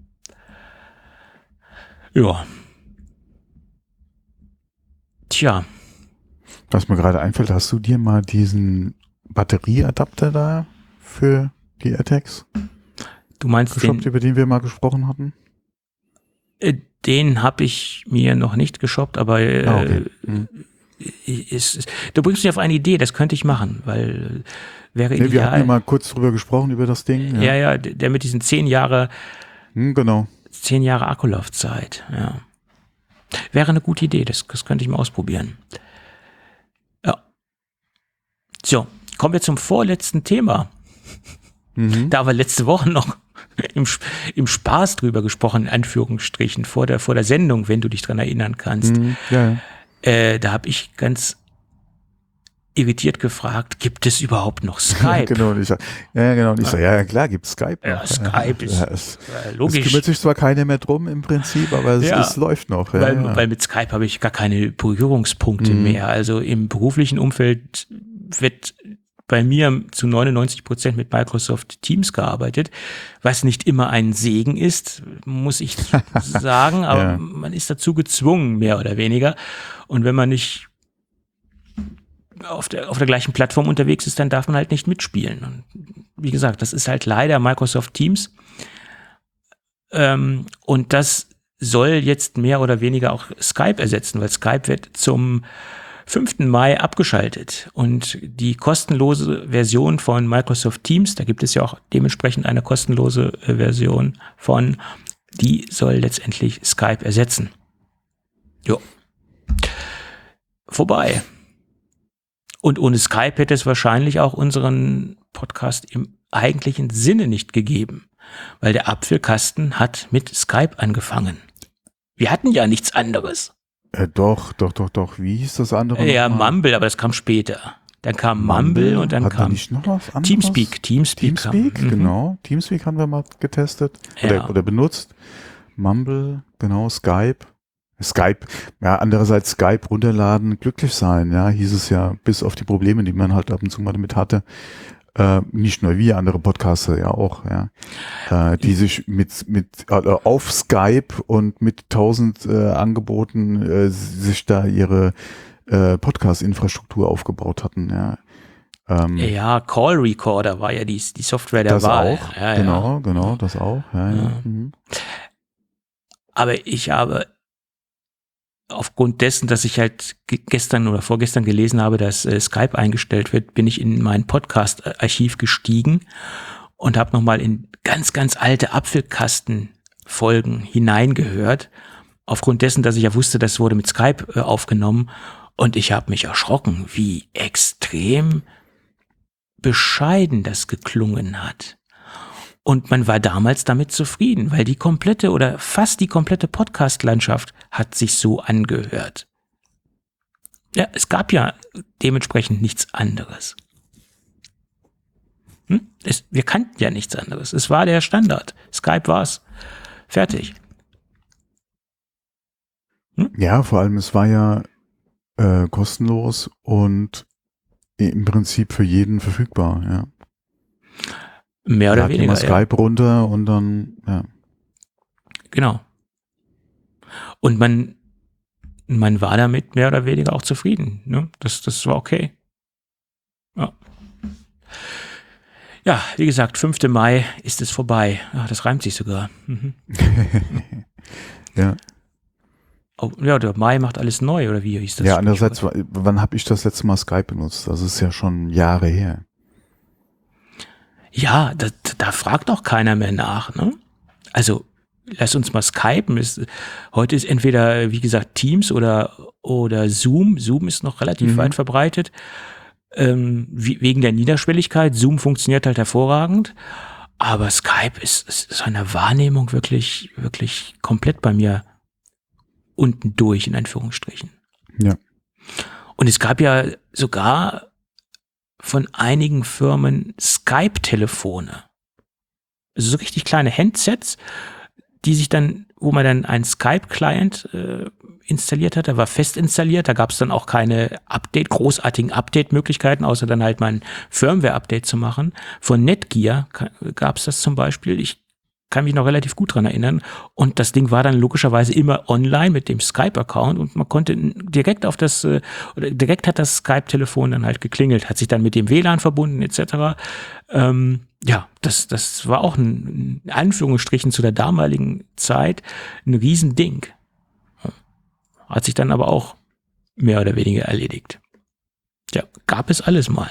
Ja. Tja. Was mir gerade einfällt, hast du dir mal diesen Batterieadapter da für die AirTags Du meinst geshoppt, den, über den wir mal gesprochen hatten? Äh, den habe ich mir noch nicht geshoppt, aber äh, ah, okay. hm. ist, ist, du bringst mich auf eine Idee, das könnte ich machen, weil wäre nee, ideal. Wir hatten ja mal kurz drüber gesprochen, über das Ding. Ja, ja, ja der mit diesen zehn Jahre, hm, genau. zehn Jahre Akkulaufzeit, ja. Wäre eine gute Idee, das, das könnte ich mal ausprobieren. Ja. So, kommen wir zum vorletzten Thema. Mhm. Da haben wir letzte Woche noch im, im Spaß drüber gesprochen, in Anführungsstrichen, vor der, vor der Sendung, wenn du dich dran erinnern kannst. Mhm, ja, ja. Äh, da habe ich ganz irritiert gefragt, gibt es überhaupt noch Skype? genau, ich, ja, genau. Und ich ja. so, ja, klar, gibt es Skype ja, noch. Skype ist ja, es, ja, logisch. Es kümmert sich zwar keiner mehr drum im Prinzip, aber es, ja, es läuft noch. Ja, weil, ja. weil mit Skype habe ich gar keine Berührungspunkte mhm. mehr. Also im beruflichen Umfeld wird bei mir zu neunundneunzig Prozent mit Microsoft Teams gearbeitet, was nicht immer ein Segen ist, muss ich sagen, aber ja. man ist dazu gezwungen, mehr oder weniger. Und wenn man nicht auf der, auf der gleichen Plattform unterwegs ist, dann darf man halt nicht mitspielen. Und wie gesagt, das ist halt leider Microsoft Teams. Ähm, und das soll jetzt mehr oder weniger auch Skype ersetzen, weil Skype wird zum fünften Mai abgeschaltet. Und die kostenlose Version von Microsoft Teams, da gibt es ja auch dementsprechend eine kostenlose Version von, die soll letztendlich Skype ersetzen. Jo. Vorbei. Und ohne Skype hätte es wahrscheinlich auch unseren Podcast im eigentlichen Sinne nicht gegeben, weil der Apfelkasten hat mit Skype angefangen. Wir hatten ja nichts anderes. Äh, doch, doch, doch, doch. Wie hieß das andere? Ja, Mumble, aber das kam später. Dann kam Mumble, Mumble und dann hat kam nicht noch was anderes? Teamspeak. Teamspeak, Teamspeak kam. genau. Mhm. Teamspeak haben wir mal getestet oder, ja. oder benutzt. Mumble, genau, Skype. Skype, ja, andererseits Skype runterladen, glücklich sein, ja, hieß es ja, bis auf die Probleme, die man halt ab und zu mal damit hatte, äh, nicht nur wir, andere Podcaster ja auch, ja, äh, die sich mit, mit, äh, auf Skype und mit tausend äh, Angeboten äh, sich da ihre äh, Podcast-Infrastruktur aufgebaut hatten, ja. Ähm, ja, Call Recorder war ja die, die Software der das Wahl. Auch, ja, genau, ja. genau, das auch, ja, ja. ja. Mhm. Aber ich habe aufgrund dessen, dass ich halt gestern oder vorgestern gelesen habe, dass äh, Skype eingestellt wird, bin ich in mein Podcast-Archiv gestiegen und habe nochmal in ganz, ganz alte Apfelkasten-Folgen hineingehört. Aufgrund dessen, dass ich ja wusste, das wurde mit Skype äh, aufgenommen. Und ich habe mich erschrocken, wie extrem bescheiden das geklungen hat. Und man war damals damit zufrieden, weil die komplette oder fast die komplette Podcast-Landschaft hat sich so angehört. Ja, es gab ja dementsprechend nichts anderes. Hm? Es, wir kannten ja nichts anderes. Es war der Standard. Skype war's. Fertig. Hm? Ja, vor allem es war ja äh, kostenlos und im Prinzip für jeden verfügbar, ja. Mehr oder Lad weniger. Mal Skype ja. runter und dann, ja. Genau. Und man, man war damit mehr oder weniger auch zufrieden. Ne? Das, das war okay. Ja. Ja, wie gesagt, fünfter Mai ist es vorbei. Ach, das reimt sich sogar. Mhm. ja. Oh, ja, der Mai macht alles neu, oder wie hieß das? Ja, andererseits, wann habe ich das letzte Mal Skype benutzt? Das ist ja schon Jahre her. Ja, da, da fragt auch keiner mehr nach. Ne? Also lass uns mal skypen. Ist, heute ist entweder, wie gesagt, Teams oder, oder Zoom. Zoom ist noch relativ mhm. weit verbreitet. Ähm, wie, wegen der Niederschwelligkeit. Zoom funktioniert halt hervorragend. Aber Skype ist, ist seiner Wahrnehmung wirklich, wirklich komplett bei mir unten durch, in Anführungsstrichen. Ja. Und es gab ja sogar von einigen Firmen Skype-Telefone. Also so richtig kleine Handsets, die sich dann, wo man dann einen Skype-Client äh, installiert hat, der war fest installiert, da gab es dann auch keine Update, großartigen Update-Möglichkeiten, außer dann halt mal ein Firmware-Update zu machen. Von Netgear gab es das zum Beispiel, ich kann mich noch relativ gut dran erinnern. Und das Ding war dann logischerweise immer online mit dem Skype-Account und man konnte direkt auf das, oder direkt hat das Skype-Telefon dann halt geklingelt, hat sich dann mit dem W L A N verbunden et cetera. Ähm, ja, das, das war auch ein, in Anführungsstrichen zu der damaligen Zeit ein Riesending. Hat sich dann aber auch mehr oder weniger erledigt. Ja, gab es alles mal.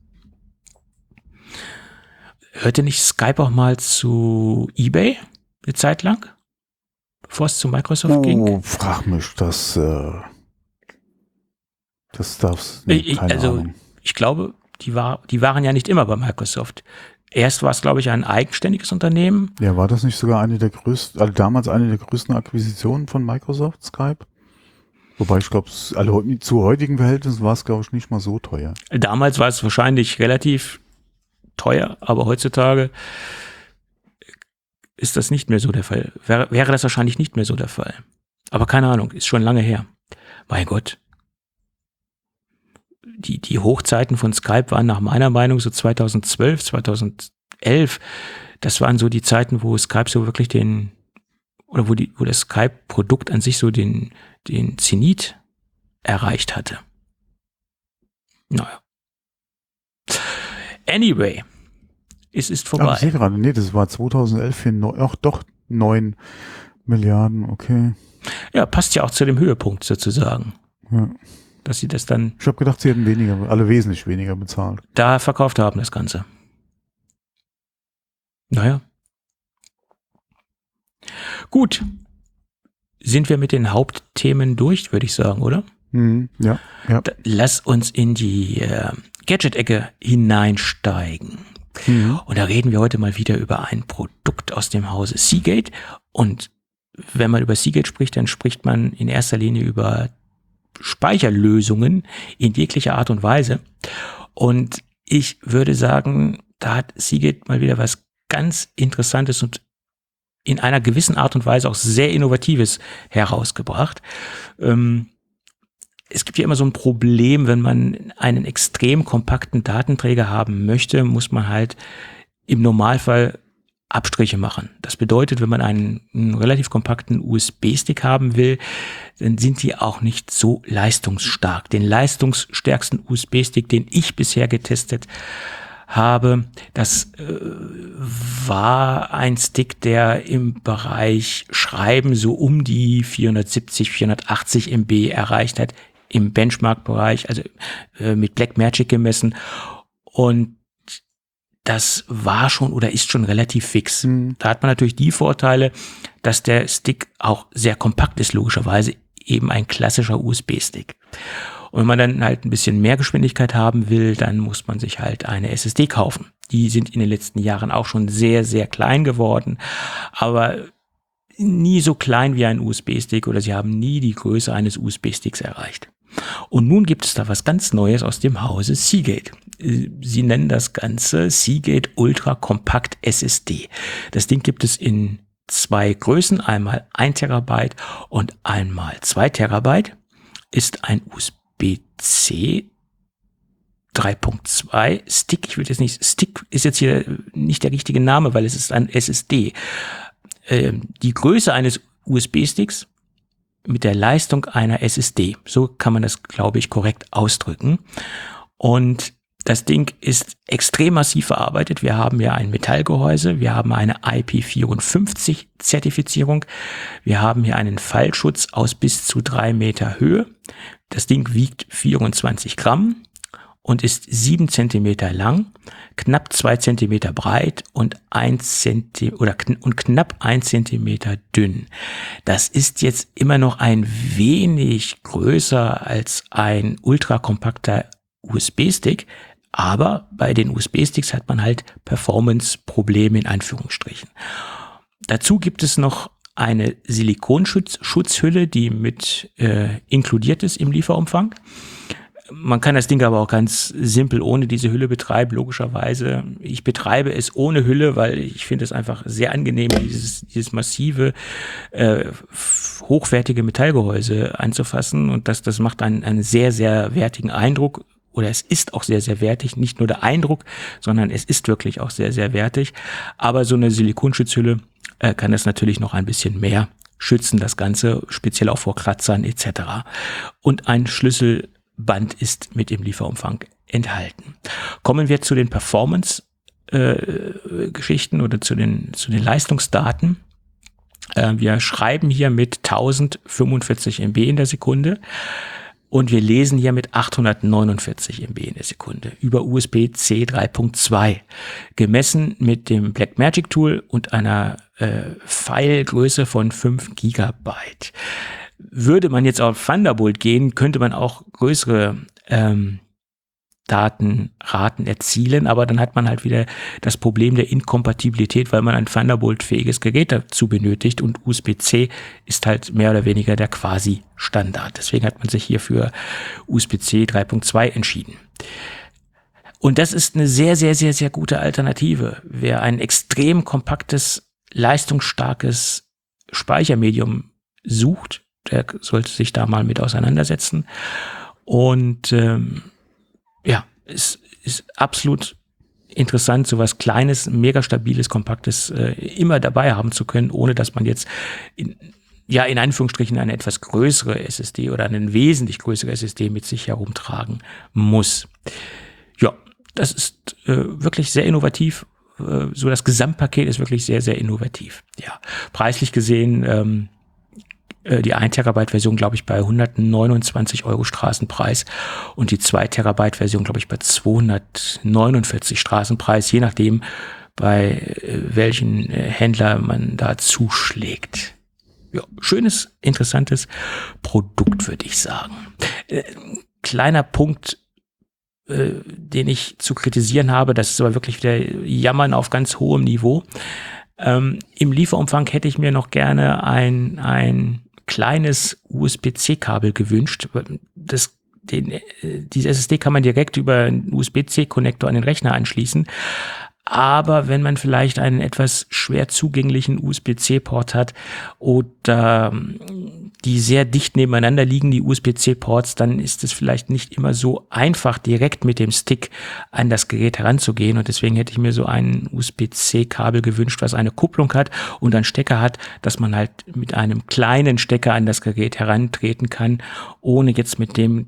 Hörte nicht Skype auch mal zu eBay eine Zeit lang, bevor es zu Microsoft oh, ging? Oh, frag mich, das, äh, das darfst du, keine Also Ahnung. Ich glaube, die, war, die waren ja nicht immer bei Microsoft. Erst war es, glaube ich, ein eigenständiges Unternehmen. Ja, war das nicht sogar eine der größten, also damals eine der größten Akquisitionen von Microsoft, Skype? Wobei ich glaube, also zu heutigen Verhältnissen war es, glaube ich, nicht mal so teuer. Damals war es wahrscheinlich relativ teuer, aber heutzutage ist das nicht mehr so der Fall. Wäre, wäre das wahrscheinlich nicht mehr so der Fall. Aber keine Ahnung, ist schon lange her. Mein Gott. Die, die Hochzeiten von Skype waren nach meiner Meinung so zweitausendzwölf, zweitausendelf. Das waren so die Zeiten, wo Skype so wirklich den, oder wo die, wo das Skype-Produkt an sich so den, den Zenit erreicht hatte. Naja. Anyway. Es ist vorbei. Ach, ich sehe gerade, nee, das war zweitausendelf für neun, ach doch, neun Milliarden, okay. Ja, passt ja auch zu dem Höhepunkt sozusagen. Ja. Dass sie das dann Ich habe gedacht, sie hätten weniger, alle wesentlich weniger bezahlt. da verkauft haben, das Ganze. Naja. Gut. Sind wir mit den Hauptthemen durch, würde ich sagen, oder? Mhm, ja, ja. Da, lass uns in die äh, Gadget-Ecke hineinsteigen. Mhm. Und da reden wir heute mal wieder über ein Produkt aus dem Hause Seagate. Und wenn man über Seagate spricht, dann spricht man in erster Linie über Speicherlösungen in jeglicher Art und Weise. Und ich würde sagen, da hat Seagate mal wieder was ganz Interessantes und in einer gewissen Art und Weise auch sehr Innovatives herausgebracht. Ähm, es gibt ja immer so ein Problem, wenn man einen extrem kompakten Datenträger haben möchte, muss man halt im Normalfall Abstriche machen. Das bedeutet, wenn man einen, einen relativ kompakten U S B-Stick haben will, dann sind die auch nicht so leistungsstark. Den leistungsstärksten U S B-Stick, den ich bisher getestet habe, das äh, war ein Stick, der im Bereich Schreiben so um die vierhundertsiebzig, vierhundertachtzig Megabyte erreicht hat, im Benchmark-Bereich, also äh, mit Blackmagic gemessen. Und das war schon oder ist schon relativ fix. Mhm. Da hat man natürlich die Vorteile, dass der Stick auch sehr kompakt ist, logischerweise eben ein klassischer U S B-Stick. Und wenn man dann halt ein bisschen mehr Geschwindigkeit haben will, dann muss man sich halt eine S S D kaufen. Die sind in den letzten Jahren auch schon sehr, sehr klein geworden, aber nie so klein wie ein U S B-Stick oder sie haben nie die Größe eines U S B-Sticks erreicht. Und nun gibt es da was ganz Neues aus dem Hause Seagate. Sie nennen das Ganze Seagate Ultra Compact S S D. Das Ding gibt es in zwei Größen, einmal ein Terabyte und einmal zwei Terabyte. Ist ein U S B-C drei Punkt zwei Stick. Ich würde jetzt nicht, Stick ist jetzt hier nicht der richtige Name, weil es ist ein S S D. Ähm, die Größe eines U S B-Sticks mit der Leistung einer S S D. So kann man das, glaube ich, korrekt ausdrücken. Und das Ding ist extrem massiv verarbeitet. Wir haben ja ein Metallgehäuse, wir haben eine I P vierundfünfzig Zertifizierung, wir haben hier einen Fallschutz aus bis zu drei Meter Höhe. Das Ding wiegt vierundzwanzig Gramm und ist sieben Zentimeter lang, knapp zwei Zentimeter breit und ein Zentimeter oder kn- und knapp ein Zentimeter dünn. Das ist jetzt immer noch ein wenig größer als ein ultrakompakter U S B-Stick, aber bei den U S B-Sticks hat man halt Performance-Probleme in Anführungsstrichen. Dazu gibt es noch eine Silikonschutzhülle, die mit äh, inkludiert ist im Lieferumfang. Man kann das Ding aber auch ganz simpel ohne diese Hülle betreiben, logischerweise. Ich betreibe es ohne Hülle, weil ich finde es einfach sehr angenehm, dieses, dieses massive, äh, hochwertige Metallgehäuse anzufassen. Und das, das macht einen, einen sehr, sehr wertigen Eindruck. Oder es ist auch sehr, sehr wertig. Nicht nur der Eindruck, sondern es ist wirklich auch sehr, sehr wertig. Aber so eine Silikonschutzhülle äh, kann das natürlich noch ein bisschen mehr schützen, das Ganze, speziell auch vor Kratzern et cetera. Und ein Schlüsselband ist mit im Lieferumfang enthalten. Kommen wir zu den Performance-Geschichten äh, oder zu den, zu den Leistungsdaten. Äh, wir schreiben hier mit tausendfünfundvierzig Megabyte in der Sekunde. Und wir lesen hier mit achthundertneunundvierzig Megabyte in der Sekunde über U S B-C drei Punkt zwei. Gemessen mit dem Blackmagic Tool und einer äh, Filegröße von fünf Gigabyte. Würde man jetzt auf Thunderbolt gehen, könnte man auch größere ähm, Datenraten erzielen, aber dann hat man halt wieder das Problem der Inkompatibilität, weil man ein Thunderbolt-fähiges Gerät dazu benötigt und U S B C ist halt mehr oder weniger der Quasi-Standard. Deswegen hat man sich hier für U S B C drei Punkt zwei entschieden. Und das ist eine sehr, sehr, sehr, sehr gute Alternative. Wer ein extrem kompaktes, leistungsstarkes Speichermedium sucht, der sollte sich da mal mit auseinandersetzen. Und ähm, ja, es ist absolut interessant, so was Kleines, mega stabiles, kompaktes äh, immer dabei haben zu können, ohne dass man jetzt in, ja in Anführungsstrichen eine etwas größere S S D oder einen wesentlich größere S S D mit sich herumtragen muss. Ja, das ist äh, wirklich sehr innovativ. Äh, so das Gesamtpaket ist wirklich sehr, sehr innovativ. Ja, preislich gesehen ähm, die ein Terabyte Version, glaube ich, bei hundertneunundzwanzig Euro Straßenpreis und die zwei Terabyte Version, glaube ich, bei zweihundertneunundvierzig Straßenpreis, je nachdem, bei welchen Händler man da zuschlägt. Ja, schönes, interessantes Produkt, würde ich sagen. Äh, kleiner Punkt, äh, den ich zu kritisieren habe, das ist aber wirklich wieder Jammern auf ganz hohem Niveau. Ähm, im Lieferumfang hätte ich mir noch gerne ein, ein kleines U S B C Kabel gewünscht. Das, den, diese S S D kann man direkt über einen U S B C Konnektor an den Rechner anschließen. Aber wenn man vielleicht einen etwas schwer zugänglichen U S B C Port hat oder die sehr dicht nebeneinander liegen, die U S B C Ports, dann ist es vielleicht nicht immer so einfach, direkt mit dem Stick an das Gerät heranzugehen. Und deswegen hätte ich mir so ein U S B C Kabel gewünscht, was eine Kupplung hat und einen Stecker hat, dass man halt mit einem kleinen Stecker an das Gerät herantreten kann, ohne jetzt mit dem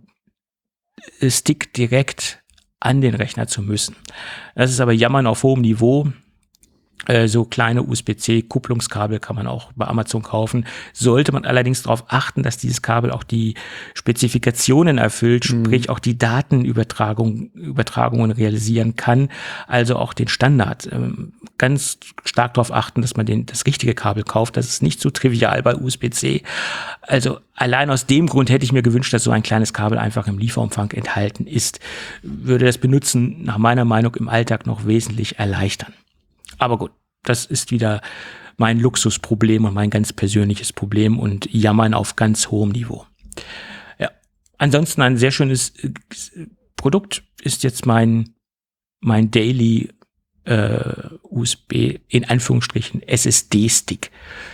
Stick direkt an den Rechner zu müssen. Das ist aber Jammern auf hohem Niveau. Äh, so kleine U S B C Kupplungskabel kann man auch bei Amazon kaufen. Sollte man allerdings darauf achten, dass dieses Kabel auch die Spezifikationen erfüllt, mhm. sprich auch die Datenübertragung, Übertragungen realisieren kann, also auch den Standard. Ähm, ganz stark darauf achten, dass man den, das richtige Kabel kauft. Das ist nicht so trivial bei U S B C. Also allein aus dem Grund hätte ich mir gewünscht, dass so ein kleines Kabel einfach im Lieferumfang enthalten ist. Würde das Benutzen nach meiner Meinung im Alltag noch wesentlich erleichtern. Aber gut, das ist wieder mein Luxusproblem und mein ganz persönliches Problem und Jammern auf ganz hohem Niveau. Ja, ansonsten ein sehr schönes Produkt ist jetzt mein, mein Daily äh, U S B, in Anführungsstrichen, S S D-Stick.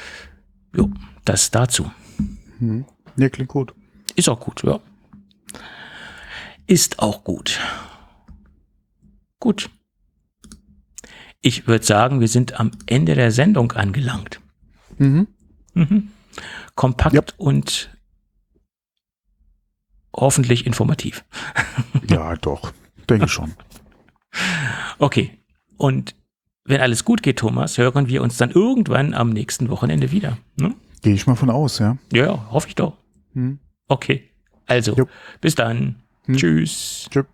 Jo, das dazu. Hm. Ja, klingt gut. Ist auch gut, ja. Ist auch gut. Gut. Ich würde sagen, wir sind am Ende der Sendung angelangt. Mhm. Mhm. Kompakt yep. und hoffentlich informativ. Ja, doch. Denke schon. Okay. Und wenn alles gut geht, Thomas, hören wir uns dann irgendwann am nächsten Wochenende wieder. Hm? Gehe ich mal von aus, ja. Ja, hoffe ich doch. Hm. Okay. Also, jo. Bis dann. Hm. Tschüss. Tschüss.